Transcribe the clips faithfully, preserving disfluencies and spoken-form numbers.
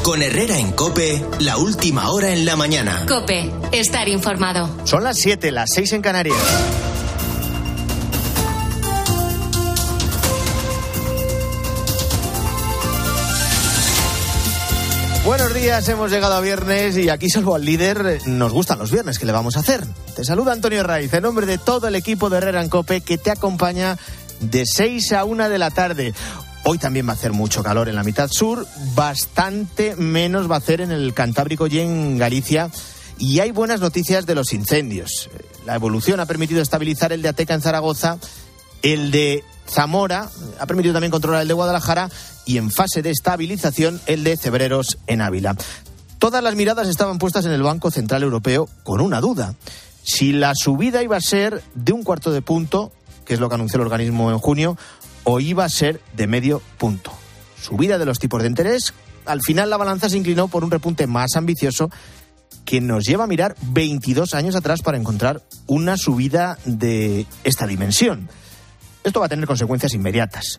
Con Herrera en COPE, la última hora en la mañana. COPE, estar informado. Son las siete, las seis en Canarias. Buenos días, hemos llegado a viernes y aquí, salvo al líder, nos gustan los viernes. ¿Qué le vamos a hacer? Te saluda Antonio Raiz, en nombre de todo el equipo de Herrera en COPE, que te acompaña de seis a una de la tarde. Hoy también va a hacer mucho calor en la mitad sur, bastante menos va a hacer en el Cantábrico y en Galicia. Y hay buenas noticias de los incendios. La evolución ha permitido estabilizar el de Ateca en Zaragoza, el de Zamora ha permitido también controlar el de Guadalajara y en fase de estabilización el de Cebreros en Ávila. Todas las miradas estaban puestas en el Banco Central Europeo con una duda: si la subida iba a ser de un cuarto de punto, que es lo que anunció el organismo en junio, o iba a ser de medio punto. Subida de los tipos de interés. Al final la balanza se inclinó por un repunte más ambicioso que nos lleva a mirar veintidós años atrás para encontrar una subida de esta dimensión. Esto va a tener consecuencias inmediatas.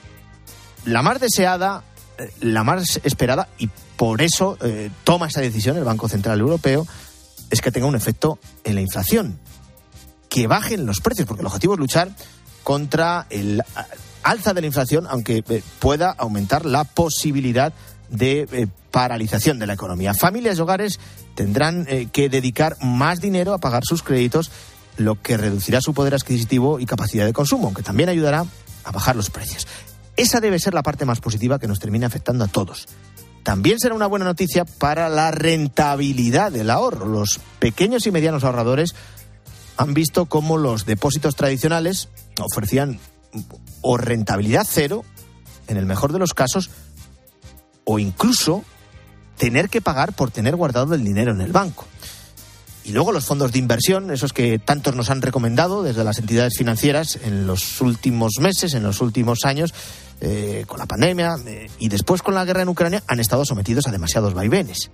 La más deseada, la más esperada, y por eso eh, toma esta decisión el Banco Central Europeo, es que tenga un efecto en la inflación. Que bajen los precios, porque el objetivo es luchar contra el alza de la inflación, aunque eh, pueda aumentar la posibilidad de eh, paralización de la economía. Familias y hogares tendrán eh, que dedicar más dinero a pagar sus créditos, lo que reducirá su poder adquisitivo y capacidad de consumo, aunque también ayudará a bajar los precios. Esa debe ser la parte más positiva que nos termina afectando a todos. También será una buena noticia para la rentabilidad del ahorro. Los pequeños y medianos ahorradores han visto cómo los depósitos tradicionales ofrecían o rentabilidad cero, en el mejor de los casos, o incluso tener que pagar por tener guardado el dinero en el banco. Y luego los fondos de inversión, esos que tantos nos han recomendado desde las entidades financieras en los últimos meses, en los últimos años, eh, con la pandemia eh, y después con la guerra en Ucrania, han estado sometidos a demasiados vaivenes.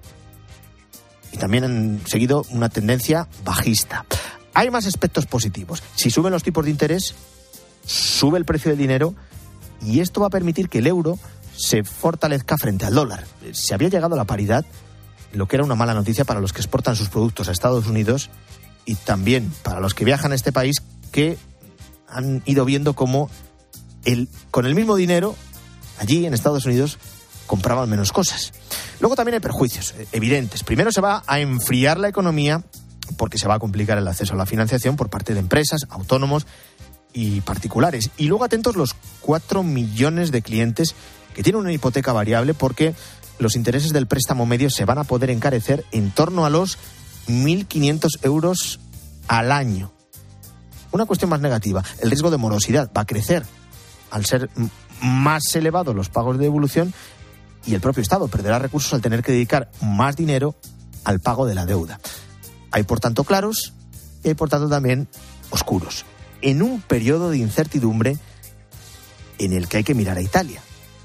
Y también han seguido una tendencia bajista. Hay más aspectos positivos. Si suben los tipos de interés, sube el precio del dinero y esto va a permitir que el euro se fortalezca frente al dólar. Se había llegado a la paridad, lo que era una mala noticia para los que exportan sus productos a Estados Unidos y también para los que viajan a este país, que han ido viendo cómo el, con el mismo dinero allí en Estados Unidos compraban menos cosas. Luego también hay perjuicios evidentes. Primero, se va a enfriar la economía porque se va a complicar el acceso a la financiación por parte de empresas, autónomos y particulares. Y luego atentos los cuatro millones de clientes que tienen una hipoteca variable, porque los intereses del préstamo medio se van a poder encarecer en torno a los mil quinientos euros al año. Una cuestión más negativa: el riesgo de morosidad va a crecer al ser más elevados los pagos de devolución, y el propio Estado perderá recursos al tener que dedicar más dinero al pago de la deuda. Hay por tanto claros y hay por tanto también oscuros, en un periodo de incertidumbre en el que hay que mirar a Italia.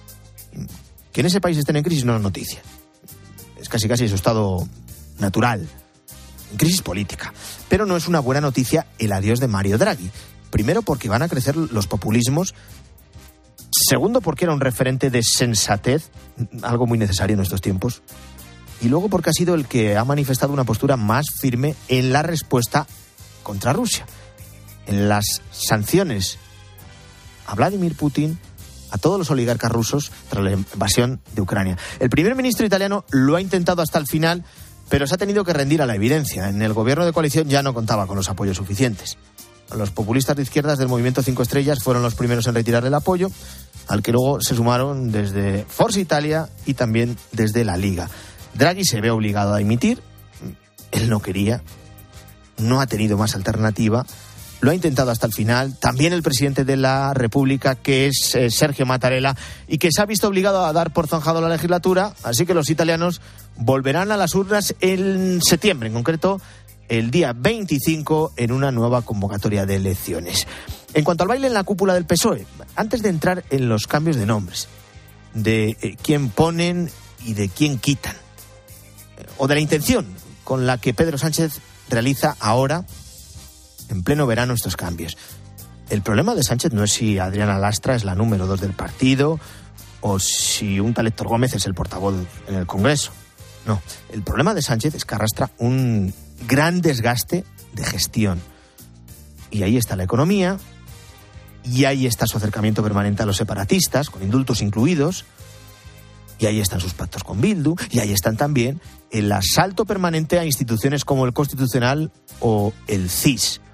Que en ese país estén en crisis no es noticia. Es casi casi su estado natural, en crisis política. Pero no es una buena noticia el adiós de Mario Draghi. Primero, porque van a crecer los populismos. Segundo, porque era un referente de sensatez, algo muy necesario en estos tiempos. Y luego, porque ha sido el que ha manifestado una postura más firme en la respuesta contra Rusia, en las sanciones a Vladimir Putin, a todos los oligarcas rusos tras la invasión de Ucrania. El primer ministro italiano lo ha intentado hasta el final, pero se ha tenido que rendir a la evidencia. En el gobierno de coalición ya no contaba con los apoyos suficientes. Los populistas de izquierdas del movimiento Cinco Estrellas fueron los primeros en retirar el apoyo, al que luego se sumaron desde Forza Italia y también desde la Liga. Draghi se ve obligado a dimitir. Él no quería, no ha tenido más alternativa. Lo ha intentado hasta el final. También el presidente de la República, que es eh, Sergio Mattarella, y que se ha visto obligado a dar por zanjado la legislatura. Así que los italianos volverán a las urnas en septiembre, en concreto el día veinticinco, en una nueva convocatoria de elecciones. En cuanto al baile en la cúpula del P S O E, antes de entrar en los cambios de nombres, de eh, quién ponen y de quién quitan, eh, o de la intención con la que Pedro Sánchez realiza ahora, en pleno verano, estos cambios. El problema de Sánchez no es si Adriana Lastra es la número dos del partido o si un tal Héctor Gómez es el portavoz en el Congreso. No, el problema de Sánchez es que arrastra un gran desgaste de gestión. Y ahí está la economía, y ahí está su acercamiento permanente a los separatistas, con indultos incluidos, y ahí están sus pactos con Bildu, y ahí están también el asalto permanente a instituciones como el Constitucional o el C I S,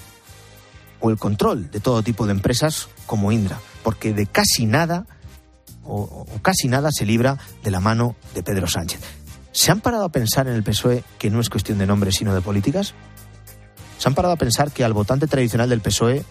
o el control de todo tipo de empresas como Indra, porque de casi nada, o, o casi nada se libra de la mano de Pedro Sánchez. ¿Se han parado a pensar en el P S O E que no es cuestión de nombres sino de políticas? ¿Se han parado a pensar que al votante tradicional del P S O E,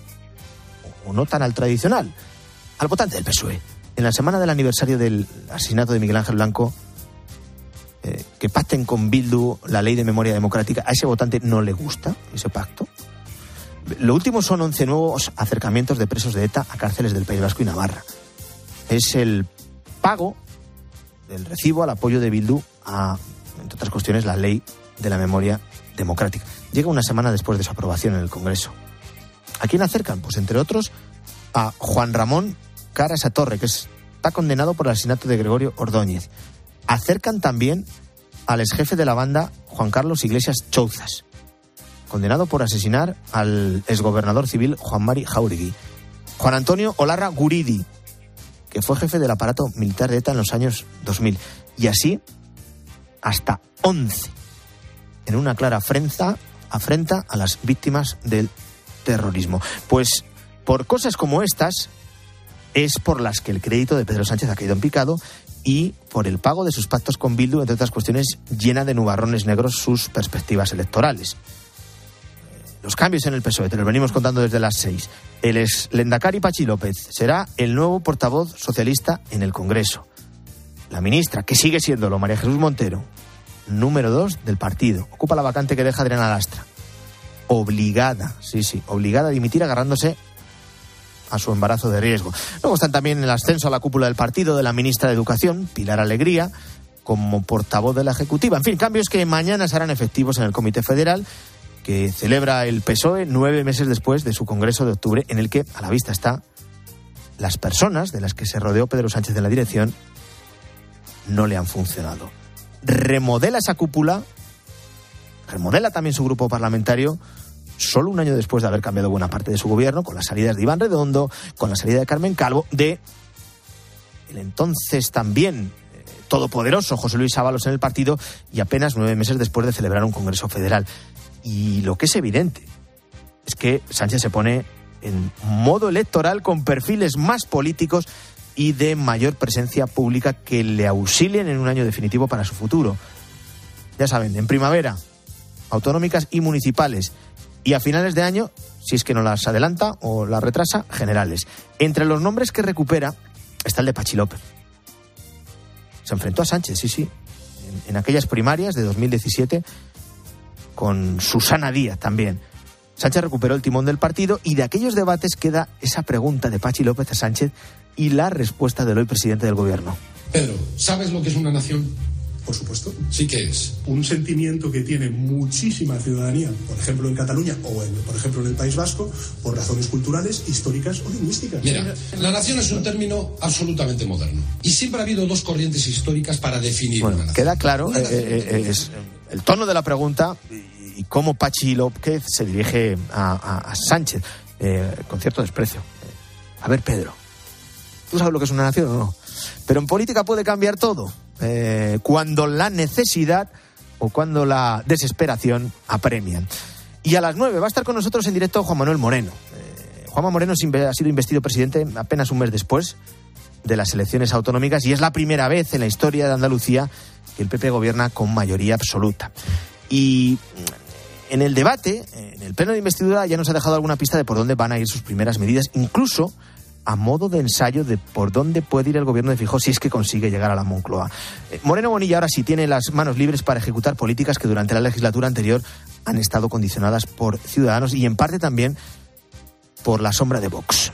o no tan al tradicional, al votante del P S O E, en la semana del aniversario del asesinato de Miguel Ángel Blanco, eh, que pacten con Bildu la ley de memoria democrática, a ese votante no le gusta ese pacto? Lo último son once nuevos acercamientos de presos de ETA a cárceles del País Vasco y Navarra. Es el pago del recibo al apoyo de Bildu a, entre otras cuestiones, la ley de la memoria democrática. Llega una semana después de su aprobación en el Congreso. ¿A quién acercan? Pues entre otros a Juan Ramón Caras Atorre, que está condenado por el asesinato de Gregorio Ordóñez. Acercan también al exjefe de la banda, Juan Carlos Iglesias Chouzas, condenado por asesinar al exgobernador civil Juan Mari Jáuregui. Juan Antonio Olarra Guridi, que fue jefe del aparato militar de ETA en los años dos mil. Y así, hasta once, en una clara afrenta, afrenta a las víctimas del terrorismo. Pues por cosas como estas es por las que el crédito de Pedro Sánchez ha caído en picado, y por el pago de sus pactos con Bildu, entre otras cuestiones, llena de nubarrones negros sus perspectivas electorales. Los cambios en el P S O E, te los venimos contando desde las seis. El ex Lehendakari Patxi López será el nuevo portavoz socialista en el Congreso. La ministra, que sigue siéndolo, María Jesús Montero, número dos del partido, ocupa la vacante que deja Adriana Lastra. Obligada, sí, sí, obligada a dimitir agarrándose a su embarazo de riesgo. Luego están también el ascenso a la cúpula del partido de la ministra de Educación, Pilar Alegría, como portavoz de la Ejecutiva. En fin, cambios que mañana serán efectivos en el Comité Federal, que celebra el P S O E nueve meses después de su Congreso de octubre, en el que, a la vista está, las personas de las que se rodeó Pedro Sánchez en la dirección no le han funcionado. Remodela esa cúpula, remodela también su grupo parlamentario, solo un año después de haber cambiado buena parte de su gobierno, con las salidas de Iván Redondo, con la salida de Carmen Calvo, de el entonces también eh, todopoderoso José Luis Ábalos en el partido, y apenas nueve meses después de celebrar un Congreso Federal. Y lo que es evidente es que Sánchez se pone en modo electoral con perfiles más políticos y de mayor presencia pública que le auxilien en un año definitivo para su futuro. Ya saben, en primavera, autonómicas y municipales, y a finales de año, si es que no las adelanta o las retrasa, generales. Entre los nombres que recupera está el de Patxi López. Se enfrentó a Sánchez, sí, sí, en, en aquellas primarias de dos mil diecisiete, con Susana Díaz también. Sánchez recuperó el timón del partido, y de aquellos debates queda esa pregunta de Patxi López a Sánchez y la respuesta del hoy presidente del gobierno. Pedro, ¿sabes lo que es una nación? Por supuesto. Sí que es. Un sentimiento que tiene muchísima ciudadanía, por ejemplo en Cataluña o en, por ejemplo en el País Vasco, por razones culturales, históricas o lingüísticas. Mira, la nación es un término absolutamente moderno. Y siempre ha habido dos corrientes históricas para definir bueno, una nación. Queda claro eh, eh, es el tono de la pregunta y cómo Patxi López se dirige a, a, a Sánchez, eh, con cierto desprecio. A ver, Pedro, ¿tú sabes lo que es una nación o no? Pero en política puede cambiar todo. Eh, cuando la necesidad o cuando la desesperación apremian. Y a las nueve va a estar con nosotros en directo Juan Manuel Moreno. Eh, Juanma Moreno ha sido investido presidente apenas un mes después de las elecciones autonómicas, y es la primera vez en la historia de Andalucía que el P P gobierna con mayoría absoluta. Y en el debate, en el pleno de investidura, ya nos ha dejado alguna pista de por dónde van a ir sus primeras medidas, incluso a modo de ensayo de por dónde puede ir el gobierno de Feijóo si es que consigue llegar a la Moncloa. Eh, Moreno Bonilla ahora sí tiene las manos libres para ejecutar políticas que durante la legislatura anterior han estado condicionadas por Ciudadanos y en parte también por la sombra de Vox.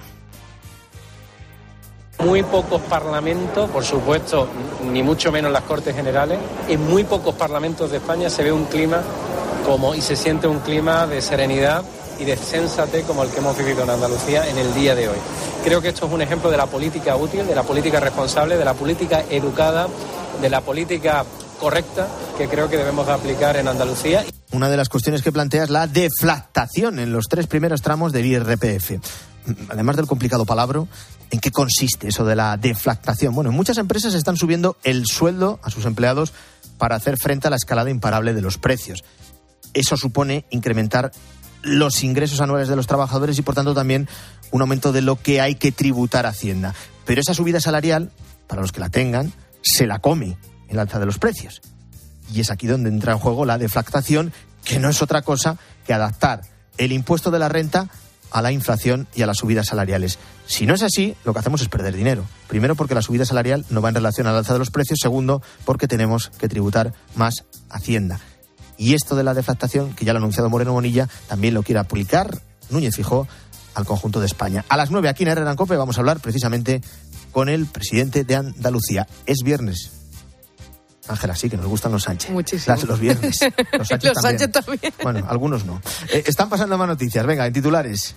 Muy pocos parlamentos, por supuesto, ni mucho menos las Cortes Generales. En muy pocos parlamentos de España se ve un clima como y se siente un clima de serenidad y de sensatez como el que hemos vivido en Andalucía en el día de hoy. Creo que esto es un ejemplo de la política útil, de la política responsable, de la política educada, de la política correcta que creo que debemos de aplicar en Andalucía. Una de las cuestiones que plantea es la deflactación en los tres primeros tramos del I R P F. Además del complicado palabra, ¿en qué consiste eso de la deflactación? Bueno, muchas empresas están subiendo el sueldo a sus empleados para hacer frente a la escalada imparable de los precios. Eso supone incrementar los ingresos anuales de los trabajadores y, por tanto, también un aumento de lo que hay que tributar a Hacienda. Pero esa subida salarial, para los que la tengan, se la come el alza de los precios. Y es aquí donde entra en juego la deflactación, que no es otra cosa que adaptar el impuesto de la renta a la inflación y a las subidas salariales. Si no es así, lo que hacemos es perder dinero. Primero, porque la subida salarial no va en relación al alza de los precios. Segundo, porque tenemos que tributar más Hacienda. Y esto de la deflactación, que ya lo ha anunciado Moreno Bonilla, también lo quiere aplicar Núñez Feijóo al conjunto de España. A las nueve aquí en Herrera en Cope vamos a hablar precisamente con el presidente de Andalucía. Es viernes. Ángela, sí, que nos gustan los Sánchez. Muchísimo. Las, los viernes. Los Sánchez, los también. Sánchez también. Bueno, algunos no. Eh, están pasando más noticias. Venga, en titulares.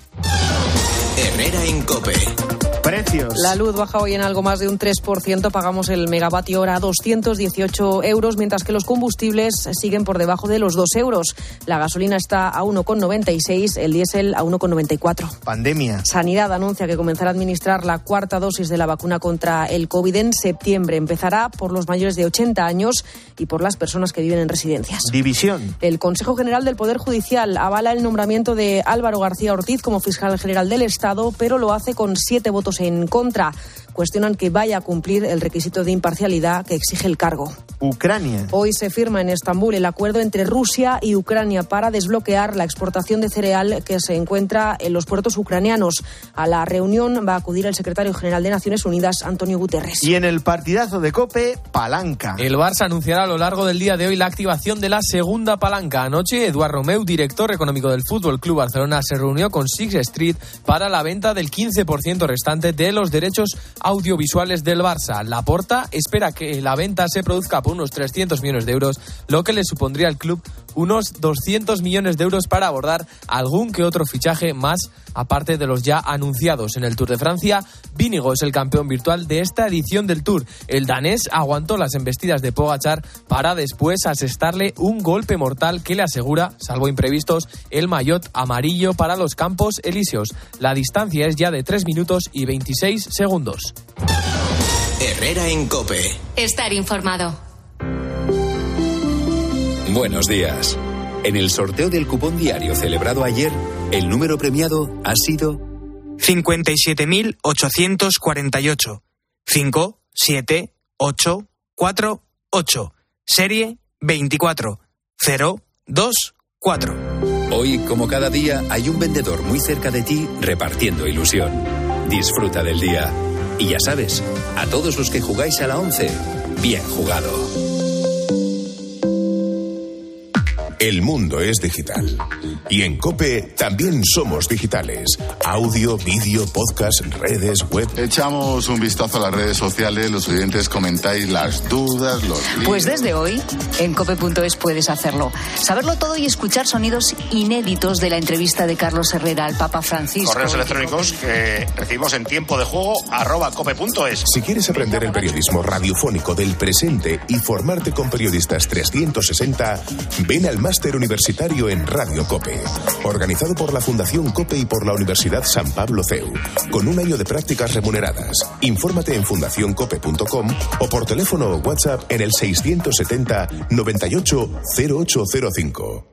Herrera en Cope. Precios. La luz baja hoy en algo más de un tres por ciento. Pagamos el megavatio hora a doscientos dieciocho euros, mientras que los combustibles siguen por debajo de los dos euros. La gasolina está a uno con noventa y seis, el diésel a uno con noventa y cuatro. Pandemia. Sanidad anuncia que comenzará a administrar la cuarta dosis de la vacuna contra el COVID en septiembre. Empezará por los mayores de ochenta años y por las personas que viven en residencias. División. El Consejo General del Poder Judicial avala el nombramiento de Álvaro García Ortiz como fiscal general del Estado, pero lo hace con siete votos en contra. Cuestionan que vaya a cumplir el requisito de imparcialidad que exige el cargo. Ucrania. Hoy se firma en Estambul el acuerdo entre Rusia y Ucrania para desbloquear la exportación de cereal que se encuentra en los puertos ucranianos. A la reunión va a acudir el secretario general de Naciones Unidas, Antonio Guterres. Y en el partidazo de Cope, palanca. El Barça anunciará a lo largo del día de hoy la activación de la segunda palanca. Anoche, Eduard Romeu, director económico del Fútbol Club Barcelona, se reunió con Sixth Street para la venta del quince por ciento restante de los derechos audiovisuales del Barça. Laporta espera que la venta se produzca por unos trescientos millones de euros, lo que le supondría al club unos doscientos millones de euros para abordar algún que otro fichaje más, aparte de los ya anunciados. En el Tour de Francia, Vínigo es el campeón virtual de esta edición del Tour. El danés aguantó las embestidas de Pogačar para después asestarle un golpe mortal que le asegura, salvo imprevistos, el maillot amarillo para los Campos Elíseos. La distancia es ya de tres minutos y veintiséis segundos. Herrera en Cope. Estar informado. Buenos días. En el sorteo del cupón diario celebrado ayer, el número premiado ha sido cincuenta y siete mil ochocientos cuarenta y ocho. cinco, siete, ocho, cuatro, ocho. Serie veinticuatro cero dos cuatro. Hoy, como cada día, hay un vendedor muy cerca de ti repartiendo ilusión. Disfruta del día. Y ya sabes, a todos los que jugáis a la once, bien jugado. El mundo es digital. Y en COPE también somos digitales. Audio, vídeo, podcast, redes, web. Echamos un vistazo a las redes sociales, los oyentes comentáis las dudas, los líos. Pues desde hoy, en cope punto es puedes hacerlo. Saberlo todo y escuchar sonidos inéditos de la entrevista de Carlos Herrera al Papa Francisco. Correos electrónicos que recibimos en tiempo de juego, arroba cope punto es. Si quieres aprender el periodismo radiofónico del presente y formarte con periodistas trescientos sesenta, ven al Máster Universitario en Radio Cope, organizado por la Fundación Cope y por la Universidad San Pablo C E U, con un año de prácticas remuneradas. Infórmate en fundación cope punto com o por teléfono o WhatsApp en el seiscientos setenta noventa y ocho cero ocho cero cinco.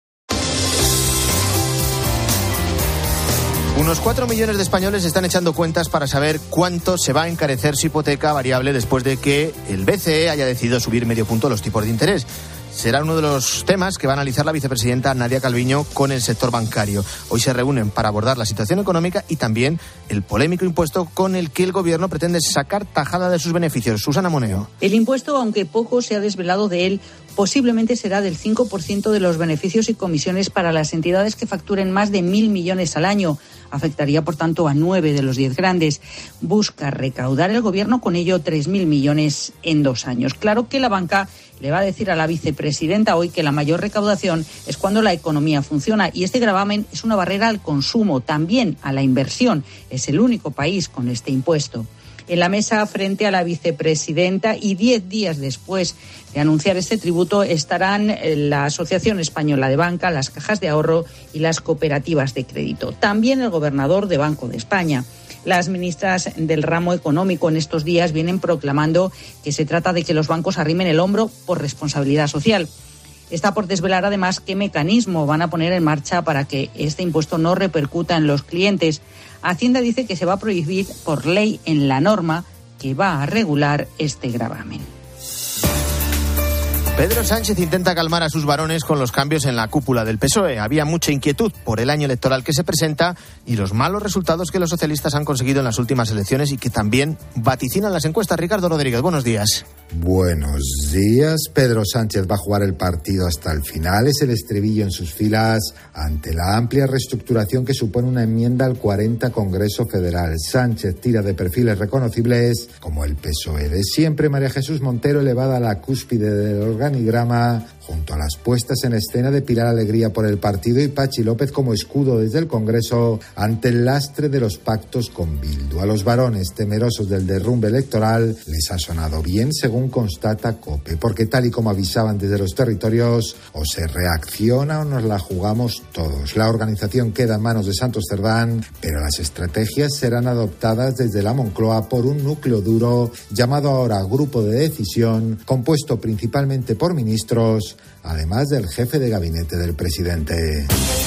Unos cuatro millones de españoles están echando cuentas para saber cuánto se va a encarecer su hipoteca variable después de que el B C E haya decidido subir medio punto los tipos de interés. Será uno de los temas que va a analizar la vicepresidenta Nadia Calviño con el sector bancario. Hoy se reúnen para abordar la situación económica y también el polémico impuesto con el que el gobierno pretende sacar tajada de sus beneficios. Susana Moneo. El impuesto, aunque poco se ha desvelado de él, posiblemente será del cinco por ciento de los beneficios y comisiones para las entidades que facturen más de mil millones al año. Afectaría, por tanto, a nueve de los diez grandes. Busca recaudar el gobierno con ello tres mil millones en dos años. Claro que la banca le va a decir a la vicepresidenta vicepresidenta hoy que la mayor recaudación es cuando la economía funciona y este gravamen es una barrera al consumo, también a la inversión. Es el único país con este impuesto. En la mesa frente a la vicepresidenta y diez días después de anunciar este tributo estarán la Asociación Española de Banca, las cajas de ahorro y las cooperativas de crédito. También el gobernador de Banco de España. Las ministras del ramo económico en estos días vienen proclamando que se trata de que los bancos arrimen el hombro por responsabilidad social. Está por desvelar además qué mecanismo van a poner en marcha para que este impuesto no repercuta en los clientes. Hacienda dice que se va a prohibir por ley en la norma que va a regular este gravamen. Pedro Sánchez intenta calmar a sus varones con los cambios en la cúpula del P S O E. Había mucha inquietud por el año electoral que se presenta y los malos resultados que los socialistas han conseguido en las últimas elecciones y que también vaticinan las encuestas. Ricardo Rodríguez, buenos días. Buenos días. Pedro Sánchez va a jugar el partido hasta el final. Es el estribillo en sus filas ante la amplia reestructuración que supone una enmienda al cuarenta Congreso Federal. Sánchez tira de perfiles reconocibles como el P S O E de siempre. María Jesús Montero elevada a la cúspide del organigrama junto a las puestas en escena de Pilar Alegría por el partido y Pachi López como escudo desde el Congreso ante el lastre de los pactos con Bildu. A los varones temerosos del derrumbe electoral les ha sonado bien, según constata COPE, porque tal y como avisaban desde los territorios, o se reacciona o nos la jugamos todos. La organización queda en manos de Santos Cerdán, pero las estrategias serán adoptadas desde la Moncloa por un núcleo duro llamado ahora Grupo de Decisión, compuesto principalmente por ministros, además del jefe de gabinete del presidente.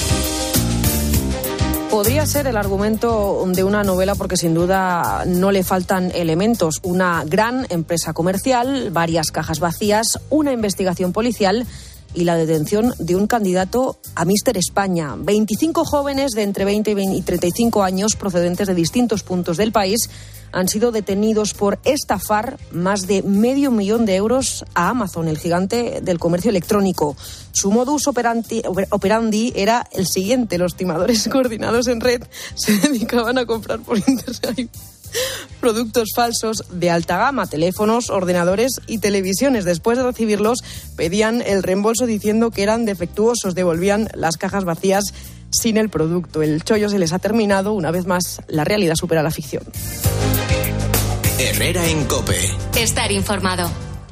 Podría ser el argumento de una novela porque sin duda no le faltan elementos. Una gran empresa comercial, varias cajas vacías, una investigación policial y la detención de un candidato a Míster España. veinticinco jóvenes de entre veinte y treinta y cinco años procedentes de distintos puntos del país han sido detenidos por estafar más de medio millón de euros a Amazon, el gigante del comercio electrónico. Su modus operandi, operandi era el siguiente. Los timadores coordinados en red se dedicaban a comprar por internet productos falsos de alta gama, teléfonos, ordenadores y televisiones. Después de recibirlos, pedían el reembolso diciendo que eran defectuosos, devolvían las cajas vacías sin el producto. El chollo se les ha terminado. Una vez más, la realidad supera la ficción. Herrera en COPE. Estar informado.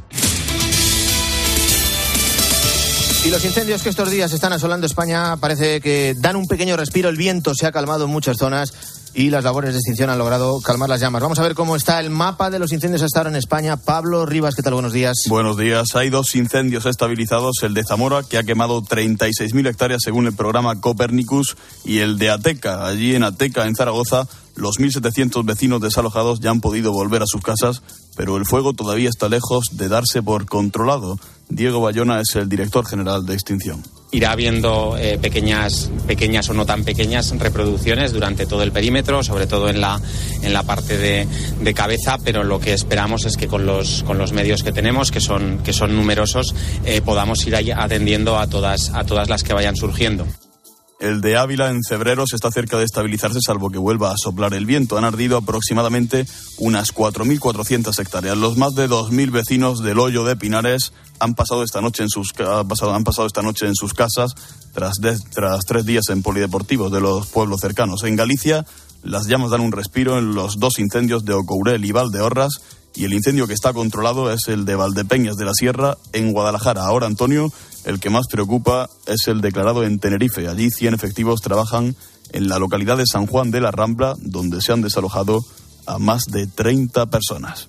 Y los incendios que estos días están asolando España parece que dan un pequeño respiro. El viento se ha calmado en muchas zonas y las labores de extinción han logrado calmar las llamas. Vamos a ver cómo está el mapa de los incendios hasta ahora en España. Pablo Rivas, ¿qué tal? Buenos días. Buenos días. Hay dos incendios estabilizados, el de Zamora, que ha quemado treinta y seis mil hectáreas según el programa Copernicus, y el de Ateca. Allí en Ateca, en Zaragoza, los mil setecientos vecinos desalojados ya han podido volver a sus casas, pero el fuego todavía está lejos de darse por controlado. Diego Bayona es el director general de extinción. Irá habiendo eh, pequeñas, pequeñas o no tan pequeñas reproducciones durante todo el perímetro, sobre todo en la, en la parte de, de cabeza, pero lo que esperamos es que con los, con los medios que tenemos, que son, que son numerosos, eh, podamos ir atendiendo a todas, a todas las que vayan surgiendo. El de Ávila, en Cebreros, está cerca de estabilizarse, salvo que vuelva a soplar el viento. Han ardido aproximadamente unas cuatro mil cuatrocientas hectáreas. Los más de dos mil vecinos del Hoyo de Pinares han pasado esta noche en sus, han pasado, han pasado esta noche en sus casas tras, de, tras tres días en polideportivos de los pueblos cercanos. En Galicia, las llamas dan un respiro en los dos incendios de Ocourel y Valdeorras, y el incendio que está controlado es el de Valdepeñas de la Sierra, en Guadalajara. Ahora, Antonio, el que más preocupa es el declarado en Tenerife. Allí cien efectivos trabajan en la localidad de San Juan de la Rambla, donde se han desalojado a más de treinta personas.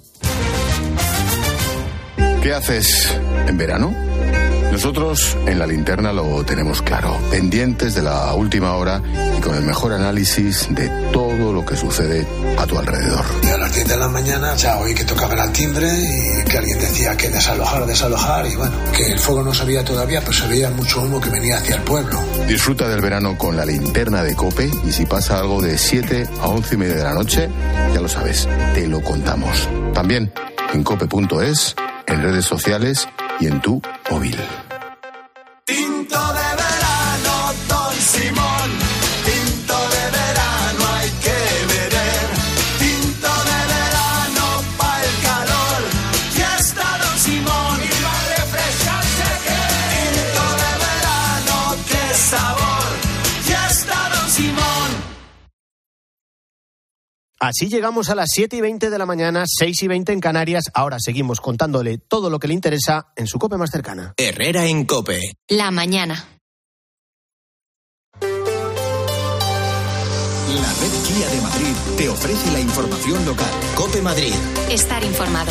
¿Qué haces en verano? Nosotros en La Linterna lo tenemos claro, pendientes de la última hora y con el mejor análisis de todo lo que sucede a tu alrededor. Y a las diez de la mañana ya oí que tocaban al timbre y que alguien decía que desalojar, desalojar, y bueno, que el fuego no se veía todavía, pero se veía mucho humo que venía hacia el pueblo. Disfruta del verano con La Linterna de COPE, y si pasa algo de siete a once y media de la noche, ya lo sabes, te lo contamos. También en cope punto es, en redes sociales y en tu móvil. Tinto de verano, Don Simón. Tinto de verano hay que beber. Tinto de verano pa' el calor. Ya está Don Simón y va a refrescarse que Así llegamos a las siete y veinte de la mañana, seis y veinte en Canarias. Ahora seguimos contándole todo lo que le interesa en su COPE más cercana. Herrera en COPE. La mañana. La red Kia de Madrid te ofrece la información local. COPE Madrid. Estar informado.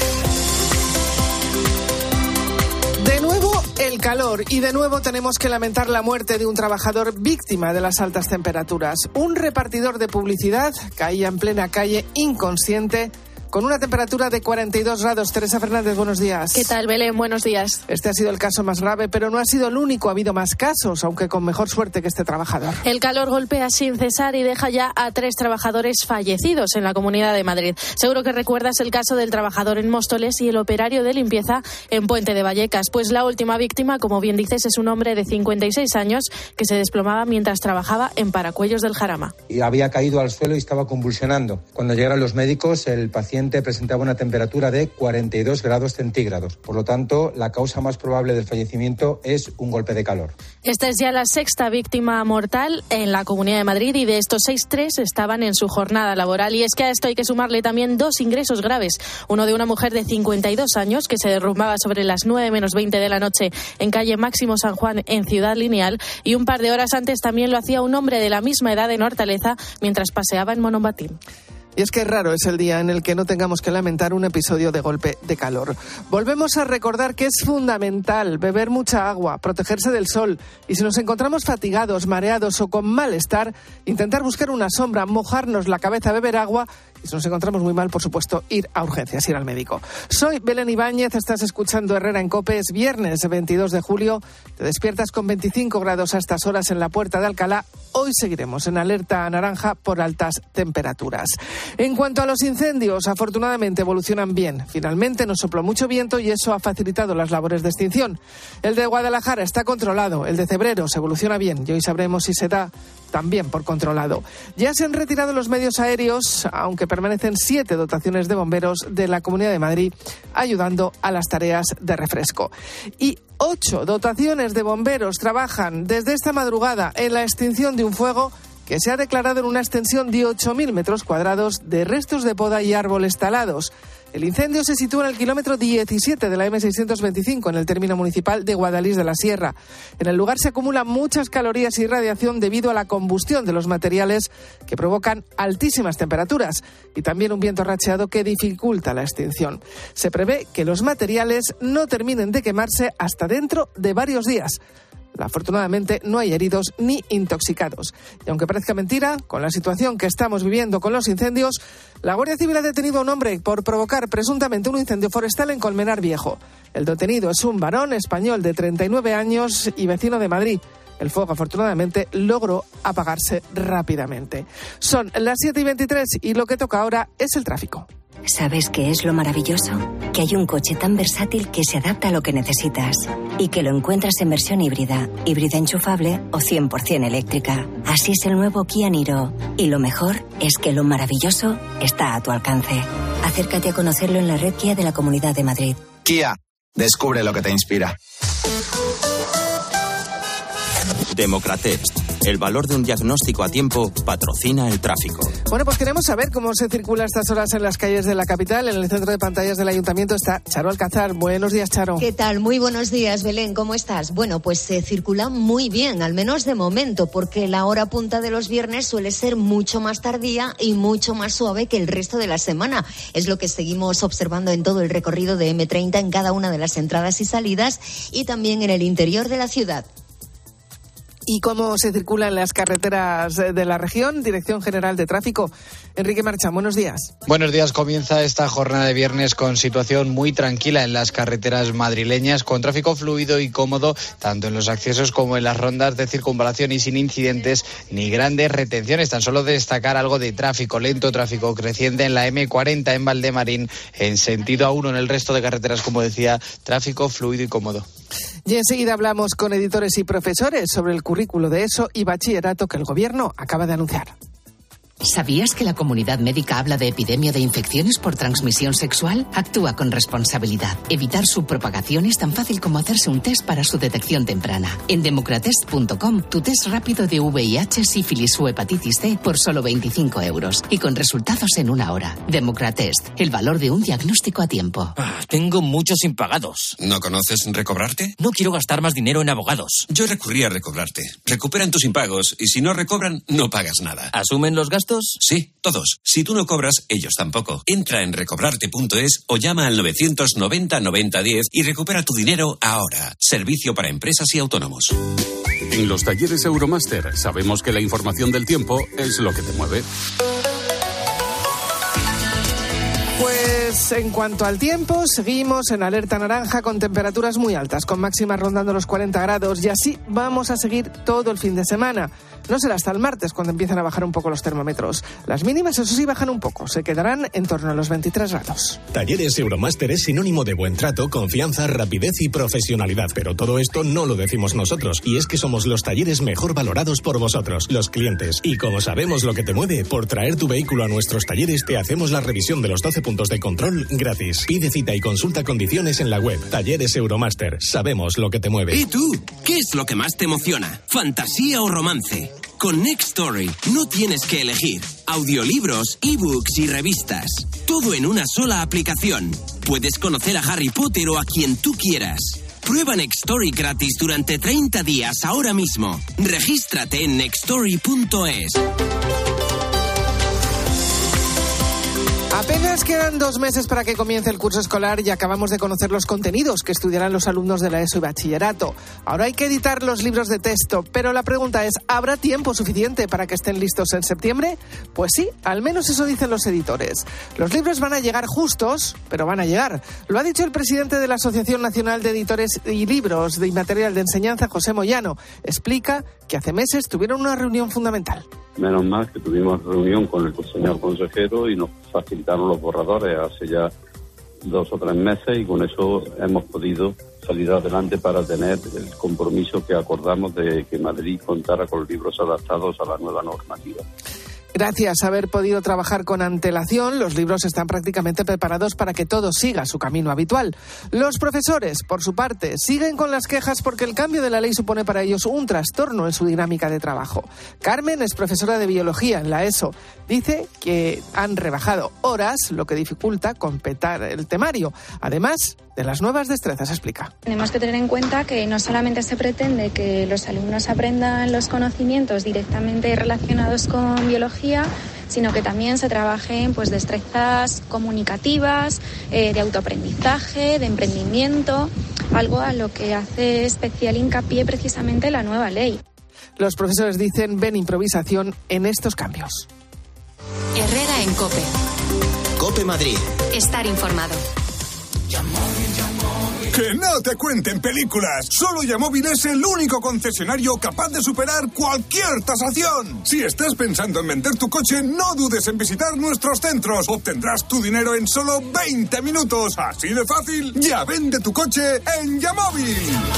De nuevo el calor y de nuevo tenemos que lamentar la muerte de un trabajador víctima de las altas temperaturas. Un repartidor de publicidad caía en plena calle inconsciente con una temperatura de cuarenta y dos grados. Teresa Fernández, buenos días. ¿Qué tal, Belén? Buenos días. Este ha sido el caso más grave, pero no ha sido el único. Ha habido más casos, aunque con mejor suerte que este trabajador. El calor golpea sin cesar y deja ya a tres trabajadores fallecidos en la Comunidad de Madrid. Seguro que recuerdas el caso del trabajador en Móstoles y el operario de limpieza en Puente de Vallecas. Pues la última víctima, como bien dices, es un hombre de cincuenta y seis años que se desplomaba mientras trabajaba en Paracuellos del Jarama. Y había caído al suelo y estaba convulsionando. Cuando llegaron los médicos, el paciente presentaba una temperatura de cuarenta y dos grados centígrados. Por lo tanto, la causa más probable del fallecimiento es un golpe de calor. Esta es ya la sexta víctima mortal en la Comunidad de Madrid y de estos seis, tres estaban en su jornada laboral. Y es que a esto hay que sumarle también dos ingresos graves. Uno de una mujer de cincuenta y dos años que se derrumbaba sobre las nueve menos veinte de la noche en calle Máximo San Juan en Ciudad Lineal, y un par de horas antes también lo hacía un hombre de la misma edad en Hortaleza mientras paseaba en monopatín. Y es que raro es el día en el que no tengamos que lamentar un episodio de golpe de calor. Volvemos a recordar que es fundamental beber mucha agua, protegerse del sol y si nos encontramos fatigados, mareados o con malestar, intentar buscar una sombra, mojarnos la cabeza, beber agua y si nos encontramos muy mal, por supuesto, ir a urgencias, ir al médico. Soy Belén Ibáñez, estás escuchando Herrera en COPE, es viernes veintidós de julio, te despiertas con veinticinco grados a estas horas en la Puerta de Alcalá. Hoy seguiremos en alerta naranja por altas temperaturas. En cuanto a los incendios, afortunadamente evolucionan bien. Finalmente nos sopló mucho viento y eso ha facilitado las labores de extinción. El de Guadalajara está controlado, el de Cebreros evoluciona bien y hoy sabremos si se da también por controlado. Ya se han retirado los medios aéreos, aunque permanecen siete dotaciones de bomberos de la Comunidad de Madrid ayudando a las tareas de refresco. Y ocho dotaciones de bomberos trabajan desde esta madrugada en la extinción de un fuego que se ha declarado en una extensión de ocho mil metros cuadrados de restos de poda y árboles talados. El incendio se sitúa en el kilómetro diecisiete de la eme seiscientos veinticinco, en el término municipal de Guadalís de la Sierra. En el lugar se acumulan muchas calorías y radiación debido a la combustión de los materiales que provocan altísimas temperaturas y también un viento racheado que dificulta la extinción. Se prevé que los materiales no terminen de quemarse hasta dentro de varios días. Afortunadamente no hay heridos ni intoxicados. Y aunque parezca mentira, con la situación que estamos viviendo con los incendios, la Guardia Civil ha detenido a un hombre por provocar presuntamente un incendio forestal en Colmenar Viejo. El detenido es un varón español de treinta y nueve años y vecino de Madrid. El fuego, afortunadamente, logró apagarse rápidamente. Son las siete y veintitrés y lo que toca ahora es el tráfico. ¿Sabes qué es lo maravilloso? Que hay un coche tan versátil que se adapta a lo que necesitas y que lo encuentras en versión híbrida, híbrida enchufable o cien por ciento eléctrica. Así es el nuevo Kia Niro. Y lo mejor es que lo maravilloso está a tu alcance. Acércate a conocerlo en la red Kia de la Comunidad de Madrid. Kia, descubre lo que te inspira. Democratest, el valor de un diagnóstico a tiempo, patrocina el tráfico. Bueno, pues queremos saber cómo se circula a estas horas en las calles de la capital. En el centro de pantallas del Ayuntamiento está Charo Alcázar. Buenos días, Charo. ¿Qué tal? Muy buenos días, Belén. ¿Cómo estás? Bueno, pues se circula muy bien, al menos de momento, porque la hora punta de los viernes suele ser mucho más tardía y mucho más suave que el resto de la semana. Es lo que seguimos observando en todo el recorrido de eme treinta, en cada una de las entradas y salidas y también en el interior de la ciudad. ¿Y cómo se circula en las carreteras de la región? Dirección General de Tráfico. Enrique Marchán, buenos días. Buenos días. Comienza esta jornada de viernes con situación muy tranquila en las carreteras madrileñas, con tráfico fluido y cómodo, tanto en los accesos como en las rondas de circunvalación y sin incidentes ni grandes retenciones. Tan solo destacar algo de tráfico lento, tráfico creciente en la eme cuarenta en Valdemarín, en sentido A uno. En el resto de carreteras, como decía, tráfico fluido y cómodo. Y enseguida hablamos con editores y profesores sobre el currículo de ESO y bachillerato que el Gobierno acaba de anunciar. ¿Sabías que la comunidad médica habla de epidemia de infecciones por transmisión sexual? Actúa con responsabilidad. Evitar su propagación es tan fácil como hacerse un test para su detección temprana. En democratest punto com, tu test rápido de V I H, sífilis o hepatitis C por solo veinticinco euros y con resultados en una hora. Democratest, el valor de un diagnóstico a tiempo. Ah, tengo muchos impagados. ¿No conoces Recobrarte? No quiero gastar más dinero en abogados. Yo recurrí a Recobrarte. Recuperan tus impagos y si no recobran, no pagas nada. ¿Asumen los gastos? Sí, todos. Si tú no cobras, ellos tampoco. Entra en recobrarte punto es o llama al novecientos noventa noventa diez y recupera tu dinero ahora. Servicio para empresas y autónomos. En los talleres Euromaster sabemos que la información del tiempo es lo que te mueve. Pues en cuanto al tiempo, seguimos en alerta naranja con temperaturas muy altas, con máximas rondando los cuarenta grados y así vamos a seguir todo el fin de semana. No será hasta el martes cuando empiezan a bajar un poco los termómetros. Las mínimas, eso sí, bajan un poco, se quedarán en torno a los veintitrés grados. Talleres Euromaster es sinónimo de buen trato, confianza, rapidez y profesionalidad, pero todo esto no lo decimos nosotros, y es que somos los talleres mejor valorados por vosotros, los clientes. Y como sabemos lo que te mueve, por traer tu vehículo a nuestros talleres te hacemos la revisión de los doce puntos de control gratis. Pide cita y consulta condiciones en la web. Talleres Euromaster. Sabemos lo que te mueve. ¿Y tú? ¿Qué es lo que más te emociona? ¿Fantasía o romance? Con Nextory no tienes que elegir. Audiolibros, ebooks y revistas. Todo en una sola aplicación. Puedes conocer a Harry Potter o a quien tú quieras. Prueba Nextory gratis durante treinta días ahora mismo. Regístrate en nextory punto es. Apenas quedan dos meses para que comience el curso escolar y acabamos de conocer los contenidos que estudiarán los alumnos de la ESO y bachillerato. Ahora hay que editar los libros de texto, pero la pregunta es, ¿habrá tiempo suficiente para que estén listos en septiembre? Pues sí, al menos eso dicen los editores. Los libros van a llegar justos, pero van a llegar. Lo ha dicho el presidente de la Asociación Nacional de Editores y Libros de Material de Enseñanza, José Moyano. Explica que hace meses tuvieron una reunión fundamental. Menos mal que tuvimos reunión con el señor consejero y nos facilitaron los borradores hace ya dos o tres meses y con eso hemos podido salir adelante para tener el compromiso que acordamos de que Madrid contara con libros adaptados a la nueva normativa. Gracias a haber podido trabajar con antelación, los libros están prácticamente preparados para que todo siga su camino habitual. Los profesores, por su parte, siguen con las quejas porque el cambio de la ley supone para ellos un trastorno en su dinámica de trabajo. Carmen es profesora de biología en la ESO. Dice que han rebajado horas, lo que dificulta completar el temario. Además de las nuevas destrezas, explica. Tenemos que tener en cuenta que no solamente se pretende que los alumnos aprendan los conocimientos directamente relacionados con biología, sino que también se trabajen pues destrezas comunicativas, eh, de autoaprendizaje, de emprendimiento, algo a lo que hace especial hincapié precisamente la nueva ley. Los profesores dicen ven improvisación en estos cambios. Herrera en COPE. COPE Madrid. Estar informado. ¡Que no te cuenten películas! Solo Yamóvil es el único concesionario capaz de superar cualquier tasación. Si estás pensando en vender tu coche, no dudes en visitar nuestros centros. Obtendrás tu dinero en solo veinte minutos. Así de fácil. Ya vende tu coche en Yamóvil.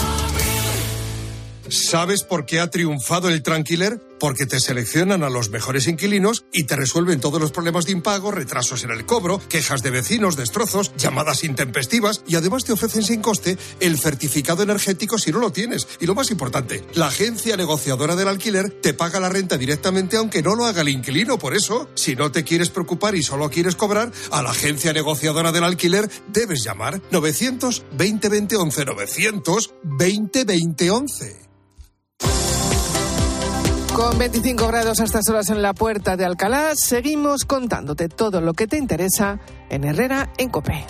¿Sabes por qué ha triunfado el Tranquiler? Porque te seleccionan a los mejores inquilinos y te resuelven todos los problemas de impago, retrasos en el cobro, quejas de vecinos, destrozos, llamadas intempestivas y además te ofrecen sin coste el certificado energético si no lo tienes. Y lo más importante, la agencia negociadora del alquiler te paga la renta directamente aunque no lo haga el inquilino. Por eso, si no te quieres preocupar y solo quieres cobrar, a la agencia negociadora del alquiler debes llamar novecientos veinte veinte once, novecientos veinte veinte once. Con veinticinco grados a estas horas en la Puerta de Alcalá, seguimos contándote todo lo que te interesa en Herrera en COPE.